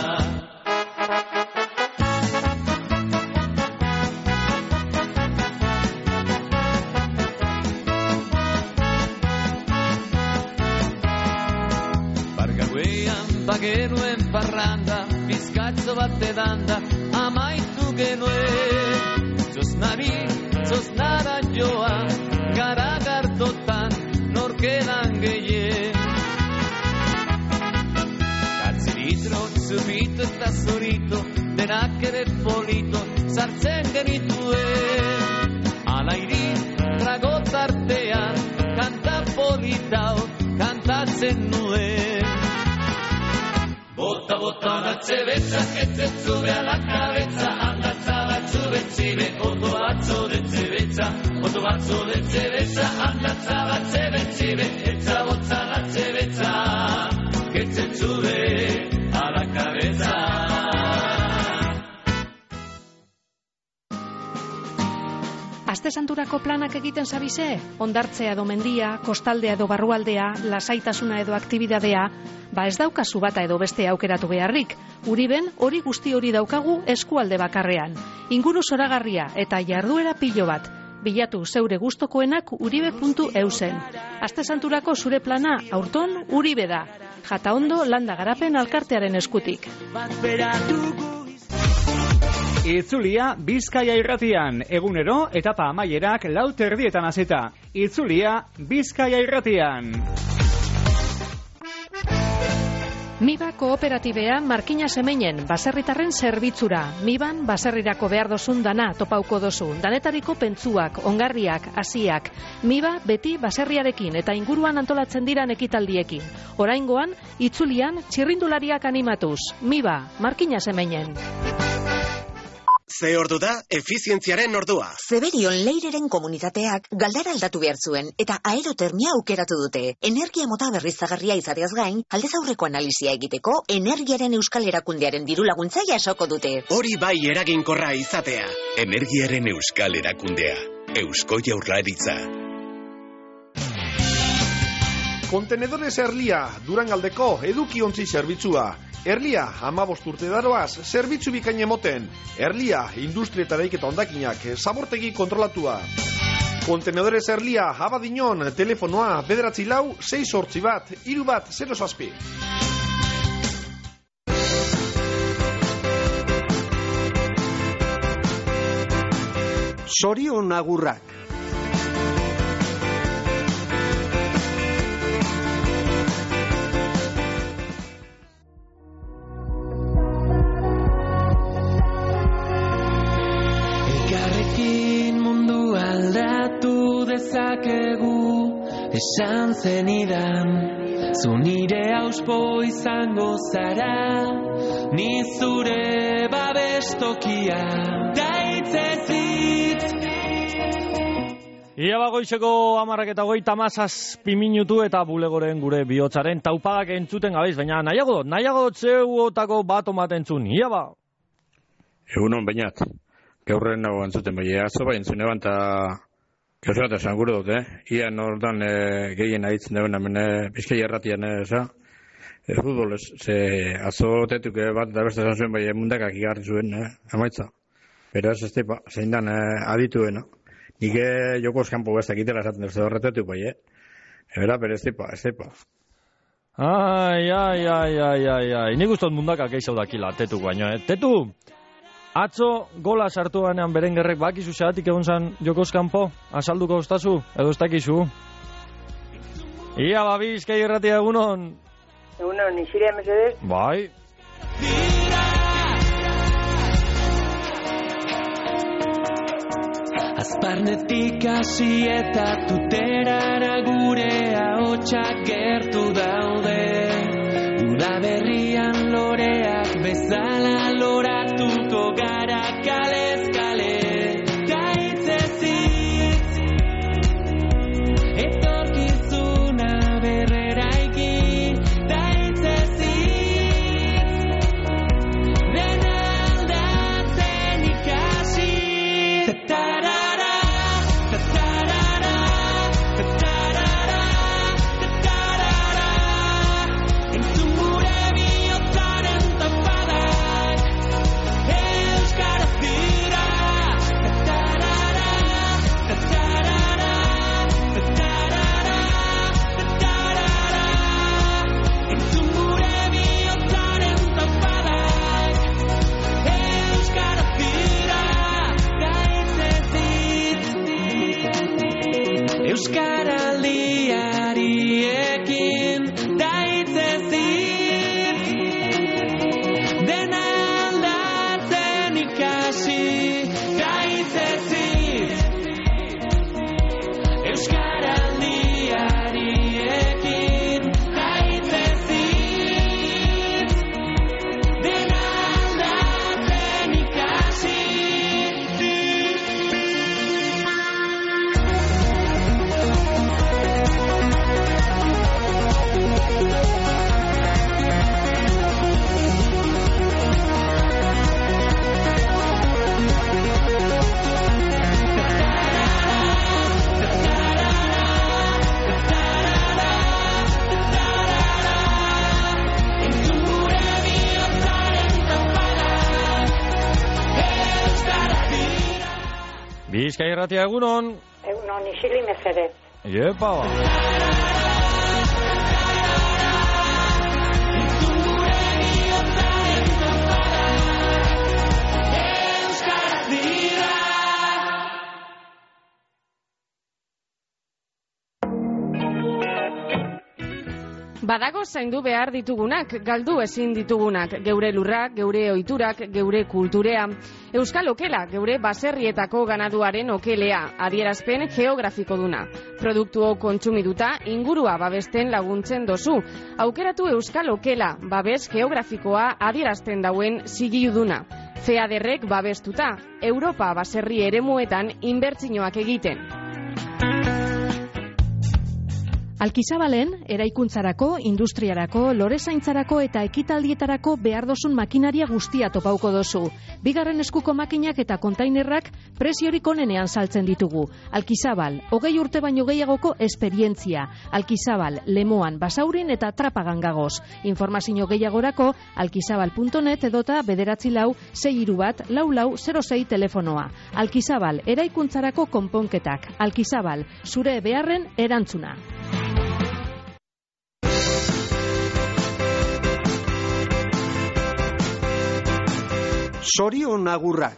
Bagenuen parranda, bizkatzo bat edanda, amaitu genuen. Txosnari, txosnara joa, gara gartotan, norkedan gehien. Katzi litro, zubito eta zurito, denak ere polito, sartzen genituen. Alairi, tragotartean, kanta politao, kantatzen nuen. Bota, bota, onatxe betzak, etzetzu behar la kabetza, handatza batzu betzibe, ondo batzu detze betza, ondo batzu detze betza, handatza batze betzibe, etza botza datze betza, etzetzu behar la kabetza. Aste santurako planak egiten zabize? Ondartzea edo mendia, kostaldea edo barrualdea, lasaitasuna edo aktibidadea, ba ez daukazu bata edo beste aukeratu beharrik. Uriben hori guzti hori daukagu eskualde bakarrean. Inguru zoragarria eta jarduera pilo bat. Bilatu zeure gustokoenak uribe puntu eusen. Aste santurako zure plana aurton Uribe da. Jata ondo landa garapen alkartearen eskutik. Itzulia Bizkaia irratian, egunero etapa amaierak lau terdietan hasita. Itzulia Bizkaia irratian. Miba kooperatibea Markina Semeinen baserritarren zerbitzura. Miban baserrirako behar dozun dana topauko dozu. Danetariko pentsuak, ongarriak, hasiak. Miba beti baserriarekin eta inguruan antolatzen diran ekitaldiekin. Oraingoan, itzulian txirrindulariak animatuz. Miba, Markina Semeinen. Ze ordu da, efizientziaren ordua. Zeberion Leireren komunitateak galdara aldatu behar zuen eta aerotermia aukeratu dute. Energia mota berriztagarria izateaz gain, aldez aurreko analizia egiteko, Energiaren Euskal Erakundearen diru laguntza jasoko dute. Hori bai eraginkorra izatea. Energiaren Euskal Erakundea. Eusko Jaurlaritza. Kontenedores Erlia, Durangaldeko edukiontzi zerbitzua. Erlia, hamabost urte daroaz, zerbitzu bikain emoten. Erlia, industria eta daiketa ondakinak, zabortegi kontrolatua. Kontenedores Erlia, Abadiñon, telefonoa, bederatzi lau, sei sortzi bat, hiru bat, zero zazpi. Zorion agurrak. Dezakegu esan zenidan, zu nire auspo izango zara, ni zure babestokia daitzezit. Ia bagoizeko amarrak eta goita mazazpi minutu eta bulegoren gure bihotzaren taupagak entzuten gabeiz, baina nahiago dut, nahiago dut zeuotako bat omat entzun, ia ba. Egunon bainat, gaurren nago entzuten bai, atzo bai entzun eban eta gauzat esan gure dut, eh? Ia nordan e, gehien ahitzen dagoen hemen e, Bizkaia erratian, eh, eza? E, futbol, ez, ze atzo tetuk bat eta beste esan zuen bai mundakak igarri zuen, eh? Amaitza. Beraz, ez tepa, zein dan e, adituena. Nik joko eskampo bestak itela esaten dut horretetuk bai, eh? Ebera, pero ez tepa, ez tepa. Ai, ai, ai, ai, ai, ai. Nik ustot mundakak eixau dakila, tetuk baino, eh? Tetu! Atzo gola sartu banean Berengerrek bakizu xeatik egon zan jokoz kanpo, azalduko ustazu, edo ez dakizu. Ia babi, Bizkai irratia egunon. Egunon, isiria mesedez. Bai. Azparnetik hasi eta tuterara gure ahotsak gertu daude. Udaberrian loreak bezala loratuko gara kalez kale. Gaitzezit etorkizuna berreraiki. Gaitzezit Bizkaia Irratia, egunon. Egunon, isili mesedez. Iepa, ba. Badago zaindu behar ditugunak, galdu ezin ditugunak, geure lurrak, geure ohiturak, geure kulturea. Euskal okela, geure baserrietako ganaduaren okelea, adierazpen geografiko duna. Produktuo kontsumiduta, ingurua babesten laguntzen dozu. Aukeratu Euskal okela, babes geografikoa adierazten dauen zigiluduna. Feaderrek babestuta, Europa baserri eremuetan inbertsioak egiten. Alkizabalen, eraikuntzarako, industriarako, lorezaintzarako eta ekitaldietarako behar dozun makinaria guztia topauko dozu. Bigarren eskuko makinak eta kontainerrak preziorik onenean saltzen ditugu. Alkizabal, hogei urte baino gehiagoko esperientzia. Alkizabal, Lemoan, Basaurin eta Trapagan gagoz. Informazio gehiagorako, alkizabal puntu net edota bederatzi lau, sei hiru bat, lau lau, zero sei telefonoa. Alkizabal, eraikuntzarako konponketak. Alkizabal, zure beharren erantzuna. Zorion agurrak.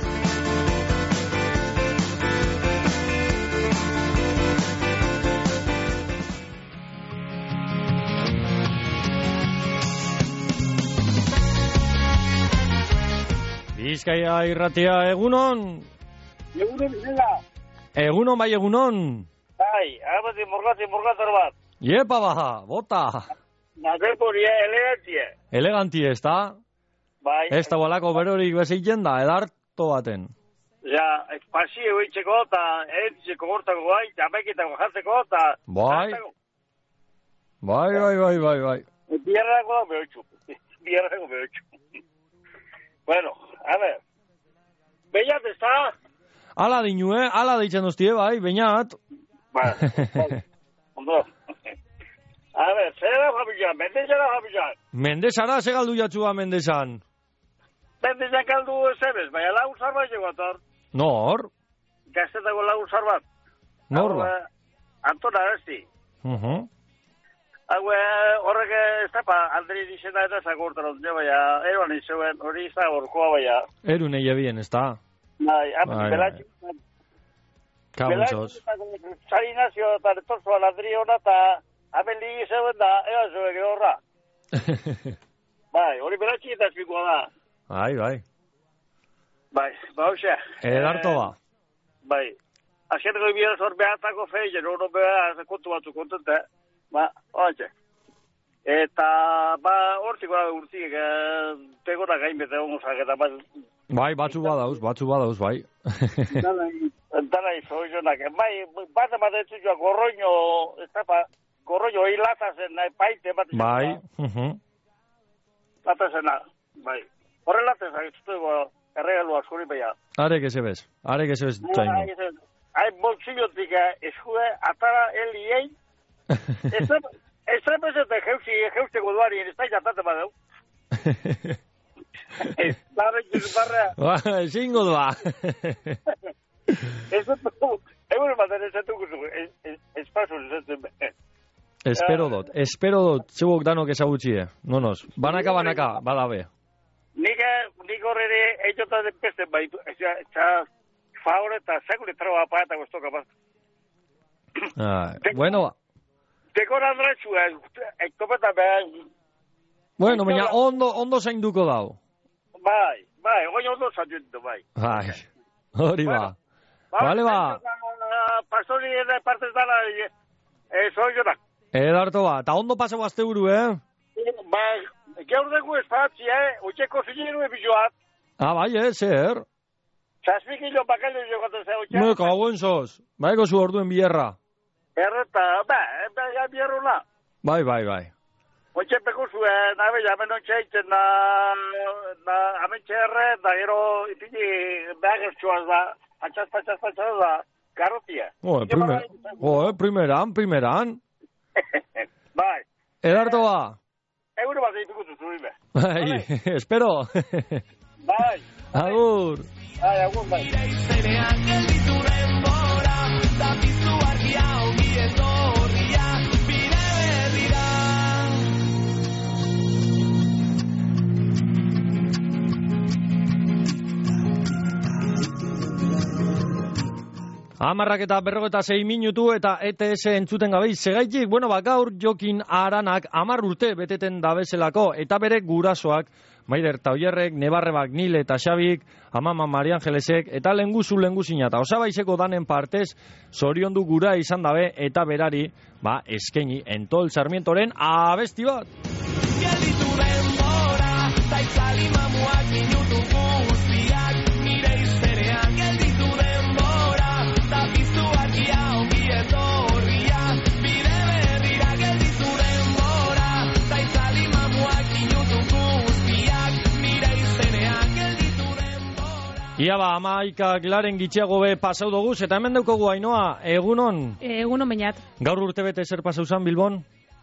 Bizkaia Irratia, egunon. Egunon, bizela. Egunon, bai, egunon. Bai, agapati morgati morgator bat. Iepa, baja, bota. Nateporia elegantie. Elegantie, ez da? Bai. Ez da balako berorik bezitzen da, edarto baten. Ja, pasio eitzeko eta eritzeko gortako bai, eta amekitako jartzeko eta... Bai. Bai, bai, bai, bai, bai. Bierrako da behotxu. Bierrako behotxu. Bueno, a ver. Beñat, ez da? Ala dinu, eh? Ala ditzen duztie, bai, Beñat. Bai, bai. Ondo. A ver, zera familia, Mendezara familia. Mendezara, ze galdu jatxua Mendezan? Mendezan galdu zebez, baina lagun zarbat jegoator. Nor? Gaztetako lagun zarbat. Nor ba? Anton Aresti. Uh-huh. Hau, horrek ez da, Andri dizena eta zakortaron, baina, eroan izeuen, hori izan gorkoa baina. Eru neie bien, ez da? Bai, amen, belatxik. Kabuntzos. Zari nazio eta retorzoan Andri hona eta amen ligi zeuen da, eban zuen gero horra. Bai, hori belatxik eta espikoa da. Bai, bai. Bai, ba, hoxe. Edarto ba. Bai. Azkeneko ibiera zor behatako feien, hori beha kontu batzu kontente. Ba, hoxe. Eta, ba, hortiko da urtik, tegora gainbete hongosak, eta ba... Bai, batzu badauz, batzu badauz, bai. Dara izo, izonak. Bai, bat ematen zuzua, gorroño, ez da, ba, gorroño hilatazen, nahi, paite, bat izan. Bai, uh-huh. Latazena, bai. Horrelatzen zagitztu ego erregalu askori beha. Are que se bez, are que se bez zaino. Hai boltsillotik eskue atara heliei. Estrepezete jeuzi, jeuzteko duari, ez da jatate badeu. Barra ikizu barra. Ba, ezingo doa. Ez dut, egun ematen ez dut guzu, espasun ez dut. Espero dut, espero dut, txubok danok ezagutxie, nonos, banaka, banaka, badabe. Nik, nik horre eitota de peste baitu, eta favore eta segure traba apata guztoka bat. Bueno, ba. Dekora andratxua, ektopeta behar. Bueno, baina ondo, ondo zainduko dau. Bai, bai, goi ondo zainduko, bai. Bai, hori ba. Bale ba. Pastori ere partez dara, zoi jonak. Edarto ba, eta ondo pasau azte buru, eh? Bai. Gaur dugu espatzi, eh? Oiteko zileru ebizoat. Ah, bai, eh, zer? Zazpikilo bakalio jokatzen zeu. Me cago en sos. Baiko zu orduen bierra. Erreta, ba, ba, bierruna. Bai, bai, bai. Oitxepeko zuen, nabe, jamen ontxeitzen, na, na, amen txerre, da gero, ipini, behagertxuaz da, patxaz, patxaz, patxaz da, garrotia. Oh, primer, oh, primeran, primeran. Bai. Edarto ba. Euro bat egituko zuzurime. Bai, espero. Bai. Agur. Ai, agun bai. Ireizenean gelditu denbora, da piztu argia ongi etorria, bide berrira. Amarrak eta berrogeta sei minutu eta E T S entzuten gabeiz. Segaitik, bueno, ba, gaur Jokin Aranak amar urte beteten dabezelako eta bere gurasoak, Maider Taoierrek, Nebarrebak, Nile eta Xabik, Amama Mariangelesek eta lenguzu lenguzina eta osabaizeko danen partez zoriondu gura izan dabe eta berari, ba, eskaini Entol Sarmientoren abesti bat. Gelditu denbora, taitzali mamuak minutu guztiak, nire izterean gelditu denbora, da piztu argia ongi etorria, bide berrira gelditu denbora, taitzali mamuak minutu guztiak, nire izterean gelditu denbora. Ia ba, amaikak laren gitxiago be pasau doguz, eta hemen daukogu Ainoa, egunon? Egunon bainat. Gaur urtebete zer pasau zan, Bilbon?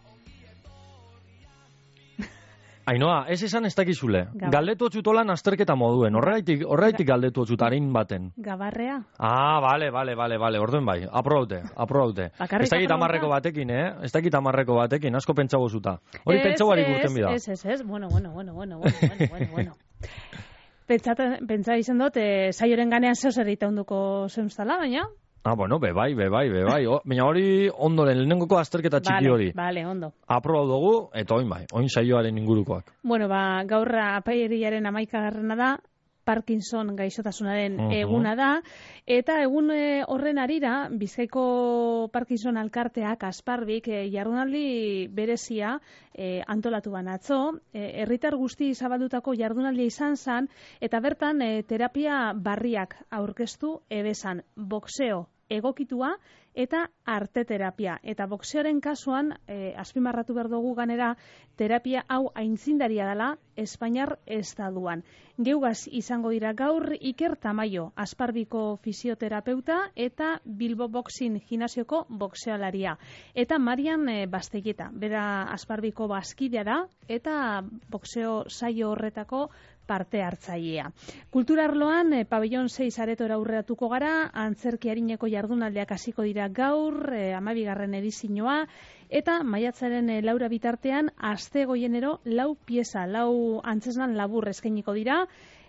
Ainoa, ez esan ez dakizule. Gaba. Galdetu otzutolan azterketa moduen. Horreitik, horreitik galdetu otzutarin baten. Gabarrea. Ah, bale, bale, bale, bale. Orduen bai. Aprobaute, aprobaute. Bakarrik Ez dakit aprobauta? amarreko batekin, eh? Ez dakit amarreko batekin. Asko pentsago zuta. Hori Ez, pentsau ari ez, gurten bida. Ez, ez, ez. Bueno, bueno, bueno, bueno, bueno, bueno, bueno. Pentsata, pentsa izan dut, eh, saioren ganean zeu zer itaunduko zeunztala, baina... Ah, bueno, be bai, be bai, be bai. O, baina hori ondoren lehenengoko azterketa txiki Vale, hori. Vale, ondo. Aprobau dugu, eta oin bai, oin saioaren ingurukoak. Bueno, ba, gaurra apairiaren amaikagarrena da, Parkinson gaixotasunaren Mhm. eguna da, eta egun eh, horren arira, Bizkaiko Parkinson alkarteak Asparbik eh, jardunaldi berezia eh, antolatu ban atzo, eh, herritar guzti zabaldutako jardunaldia izan zan, eta bertan eh, terapia barriak aurkeztu ebezan, boxeo egokitua eta arteterapia. Eta boxeoren kasuan, eh, azpimarratu behar dugu ganera, terapia hau aintzindaria dela Espainiar Estaduan. Geugaz izango dira gaur Iker Tamayo, Asparbiko fisioterapeuta eta Bilbo Boxing gimnasioko boxeolaria. Eta Marian eh, Bastegeta, bera Asparbiko bazkidea da eta boxeo saio horretako parte hartzailea. Kulturarloan, e, pabellon sei aretora aurreratuko gara, antzerki harineko jardunaldeak hasiko dira gaur, e, amabigarren edizioa, eta maiatzaren e, laura bitartean, aste goienero lau pieza, lau antzeslan labur eskainiko dira,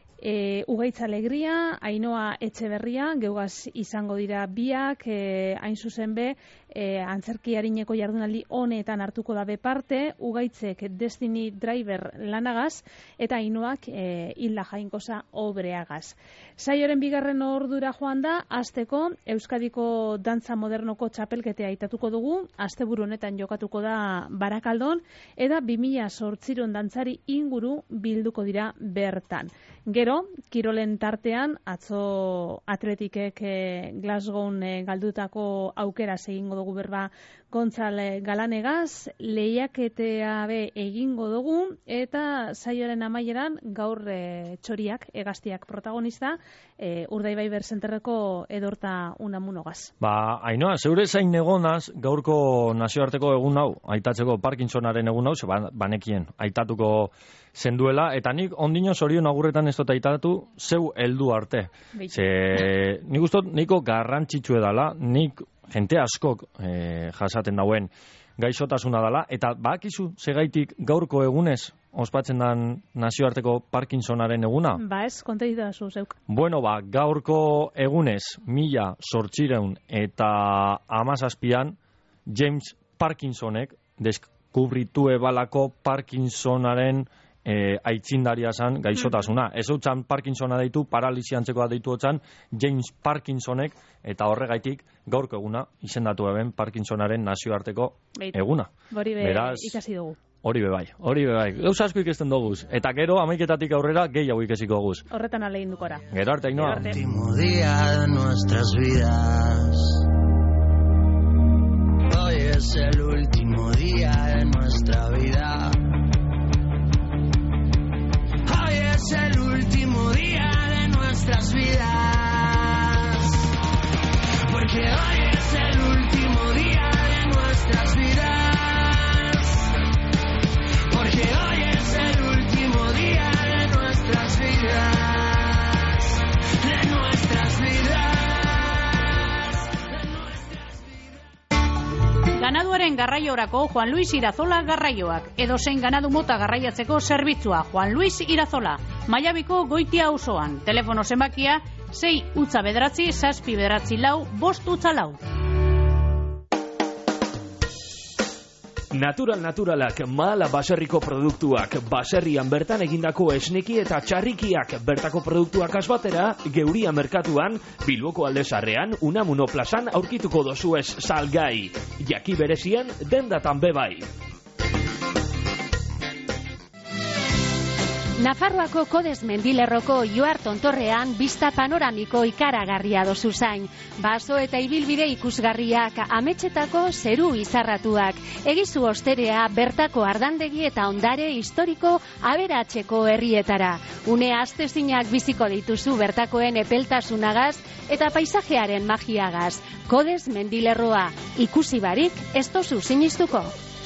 E, Ugaitz Alegria, Ainoa Etxeberria, geugaz izango dira biak, e, hain zuzen be, e, antzerki harineko jardunaldi honetan hartuko dabe parte, Ugaitzek Destiny Driver lanagaz, eta Ainoak e, Hilda Jainkosa obreagaz. Saioren bigarren ordura joan da, asteko Euskadiko Dantza Modernoko txapelketea aitatuko dugu, asteburu honetan jokatuko da Barakaldon, eta bi mila zortziehun dantzari inguru bilduko dira bertan. Gero, kirolen tartean, atzo atletikek eh, Glasgown eh, galdutako aukera egingo dugu berba Gontzal eh, Galanegaz, lehiaketea be egingo dugu, eta saioaren amaieran gaur eh, txoriak, egaztiak protagonista, eh, Urdaibai Berzenterreko edorta unamunogaz. Ba, Ainoa, zeure zain egonaz gaurko nazioarteko egun hau, aitatzeko Parkinsonaren egun hau, ze ba- banekien aitatuko zenduela, eta nik ondino zorion agurretan ez dut aitatu zeu heldu arte. Beitu. Ze, nik ustot niko garrantzitsu edala, nik jente askok eh, jasaten dauen gaixotasuna dela, eta bakizu segaitik gaurko egunez ospatzen dan nazioarteko Parkinsonaren eguna? Ba ez, konta idazu zeuk. Bueno, ba, gaurko egunez, mila sortzireun eta amazazpian, James Parkinsonek deskubritu ebalako Parkinsonaren e, aitzindaria zan gaixotasuna. Ez utzan Parkinsona deitu, paralisi antzekoa deitu otzan James Parkinsonek, eta horregaitik gaurko eguna izendatu eben Parkinsonaren nazioarteko Beitu. eguna. Hori be Beraz, ikasi dugu. hori be bai, hori be bai. Gauz asko ikesten doguz. Eta gero, amaiketatik aurrera, gehiago ikesiko guz. Horretan alegin dukora. Gero arte, Ainoa. Último día de nuestras vidas. Hoy es el último día de nuestra vida. Hoy es el último día de nuestras vidas. Porque hoy es el último día de nuestras vidas. Porque hoy es el último día de nuestras vidas. zein garraiorako Juan Luis Irazola garraioak, edo zein ganadu mota garraiatzeko zerbitzua Juan Luis Irazola, Mallabiko Goitia auzoan. Telefono zenbakia sei utza bederatzi, zazpi bederatzi lau, bost utza lau. Natural naturalak, Mahala baserriko produktuak, baserrian bertan egindako esneki eta txarrikiak, bertako produktuak asbatera, Geuria merkatuan, Bilboko Aldezarrean, Unamuno plazan aurkituko dozuez salgai. Jaki berezien, dendatan bebai. Nafarroako Kodez mendilerroko Joar tontorrean bista panoramiko ikaragarria dozu zain. Baso eta ibilbide ikusgarriak, ametsetako zeru izarratuak. Egizu osterea bertako ardandegi eta ondare historiko aberatzeko herrietara. Une astezinak biziko dituzu bertakoen epeltasunagaz eta paisajearen magiagaz. Kodez mendilerroa, ikusi barik ez dozu sinistuko.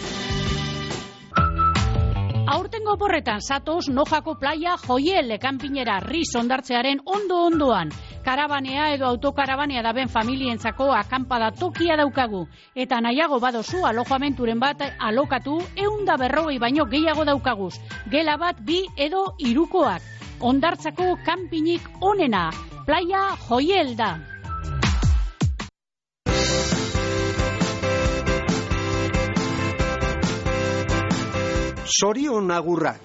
Aurtengo porretan zatoz Nojako playa Joiel ekanpinera Riz ondartzearen ondo-ondoan. Karabanea edo autokarabanea daben familientzako akampada tokia daukagu. Eta nahiago badozu alojamenturen bat alokatu eunda berrogei baino gehiago daukaguz. Gela bat bi edo hirukoak. Ondartzako kanpinik onena. Playa Joiel da. Sorion agurrak.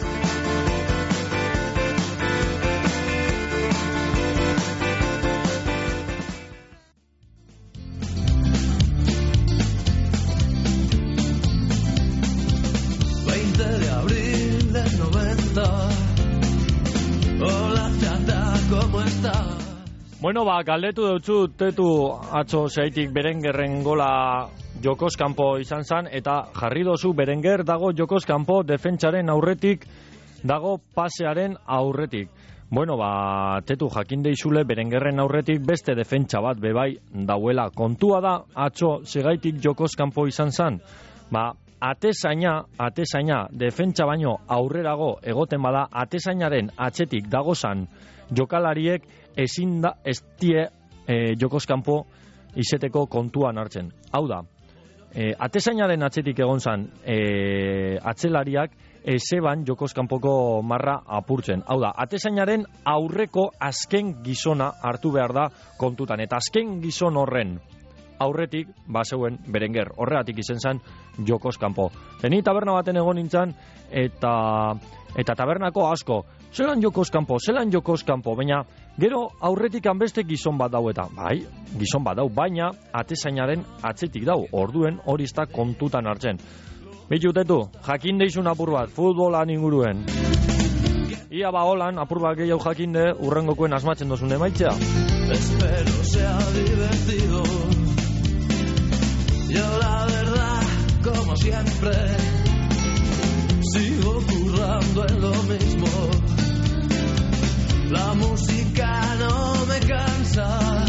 veinte de abril del noventa. Hola chata, ¿cómo estás? Bueno, ba, galdetu deutzu tetu atzo zeitik Berengerren gola Jokoz kanpo izan zan, eta jarri dozu Berenger dago Jokoz kanpo defentsaren aurretik, dago pasearen aurretik. Bueno, ba, tetu jakin deizule Berengerren aurretik beste defentsa bat bebai dauela. Kontua da, atzo segaitik Jokoz kanpo izan zan, ba, atezaina, atezaina, defentsa baino aurrerago egoten bada, atezainaren atzetik dagozan jokalariek ezin da, ez die e, Jokoz kanpo izeteko kontuan hartzen. Hau da, E, atezainaren atzetik egon zan e, atzelariak ezeban Jokoz kanpoko marra apurtzen. Hau da, atezainaren aurreko azken gizona hartu behar da kontutan. Eta azken gizon horren aurretik bazeuen Berenger. Horregatik izen zan Jokoz kanpo. Zeni taberna baten egon nintzen eta, eta tabernako asko. Zelan Jokoz kanpo, zelan Jokoz kanpo, baina gero aurretik beste gizon bat dau eta, bai, gizon bat dau, baina atezainaren atzetik dau, orduen hori ez da kontutan hartzen. Bitutetu, jakin deizun apur bat, futbolan inguruen. Ia ba holan, apur bat gehiago jakinde, urrengokoen asmatzen dozun emaitzea. Espero sea divertido. Yo la verdad, como siempre, sigo currando en lo mismo. La música no me cansa,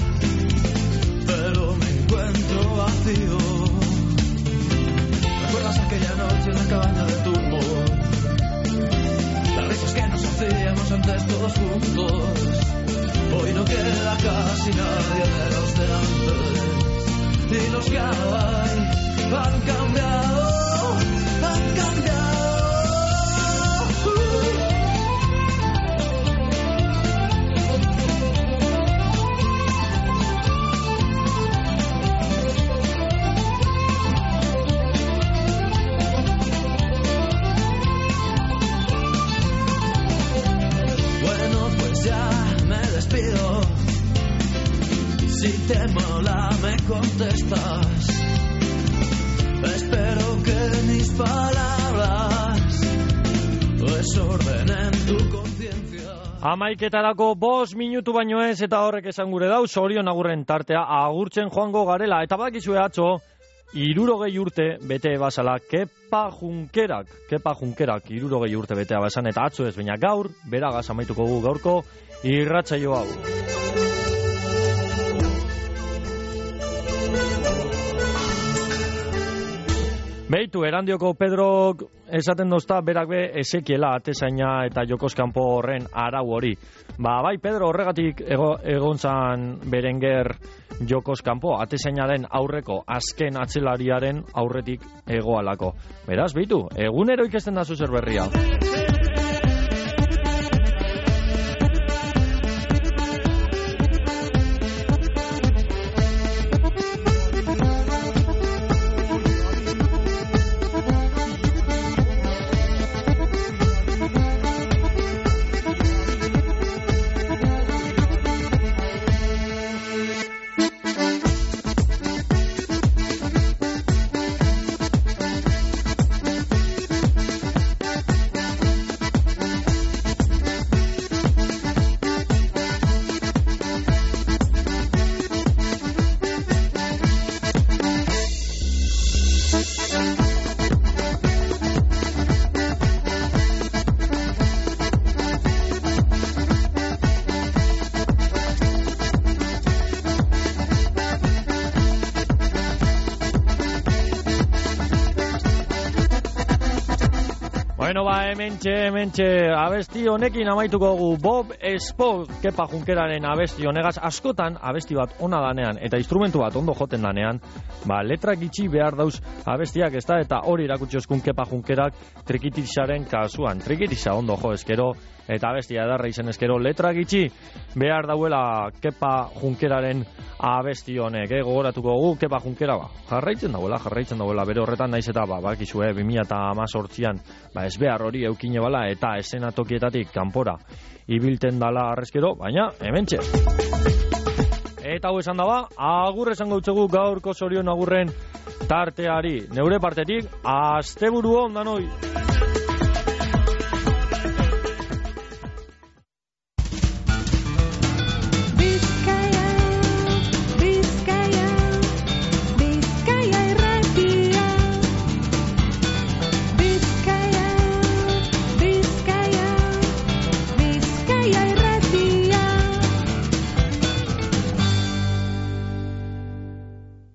pero me encuentro vacío. ¿Recuerdas aquella noche en la cabaña del turbo? Las risas que nos hacíamos antes todos juntos. Hoy no queda casi nadie de los de antes. Y los que hay han cambiado, han cambiado. Si te mola me contestas. Espero que mis palabras desordenen tu conciencia. Amaiketarako bost minutu baino ez eta horrek esan gure dau, Sorion agurren tartea agurtzen joango garela. Eta bakizue atzo, irurogei urte bete basala, Kepa Junkerak, Kepa Junkerak irurogei urte betea basan, eta atzo ez, baina gaur, beragaz amaituko gu gaurko irratsaio hau. Beitu, Erandioko Pedrok esaten dozta, berak be, esekiela atezaina eta jokoskanpo horren arau hori. Ba, bai, Pedro horregatik ego, egontzan Berenguer jokoskanpo, atezainaren aurreko azken atzelariaren aurretik egoalako. Beraz, beitu, egunero ikesten da zuzer berria. Bueno, ba, hementxe, hementxe, abesti honekin amaituko gu Bob Espo, Kepa Junkeraren abesti honegaz, askotan abesti bat ona danean, eta instrumentu bat ondo joten danean, ba, letrak itxi behar dauz abestiak, ez da, eta hori erakutsi oskun Kepa Junkerak Trikitisaren kasuan. Trikitisa ondo jo eskero, eta abestia edarra izen eskero, letrak itxi behar dauela Kepa Junkeraren abesti honek, eh? Gogoratuko gu, Kepa Junkera, ba, jarraitzen dauela, jarraitzen dauela, bere horretan naiz eta, ba, bakizue, bi mila hamazortzian, ba, ez behar hori eukine bala, eta eszenatokietatik kanpora ibilten dala arrezkero, baina, hementxe. Eta hau esan daba, agur esan gautxegu gaurko zorion agurren tarteari. Neure partetik, asteburu hon danoi!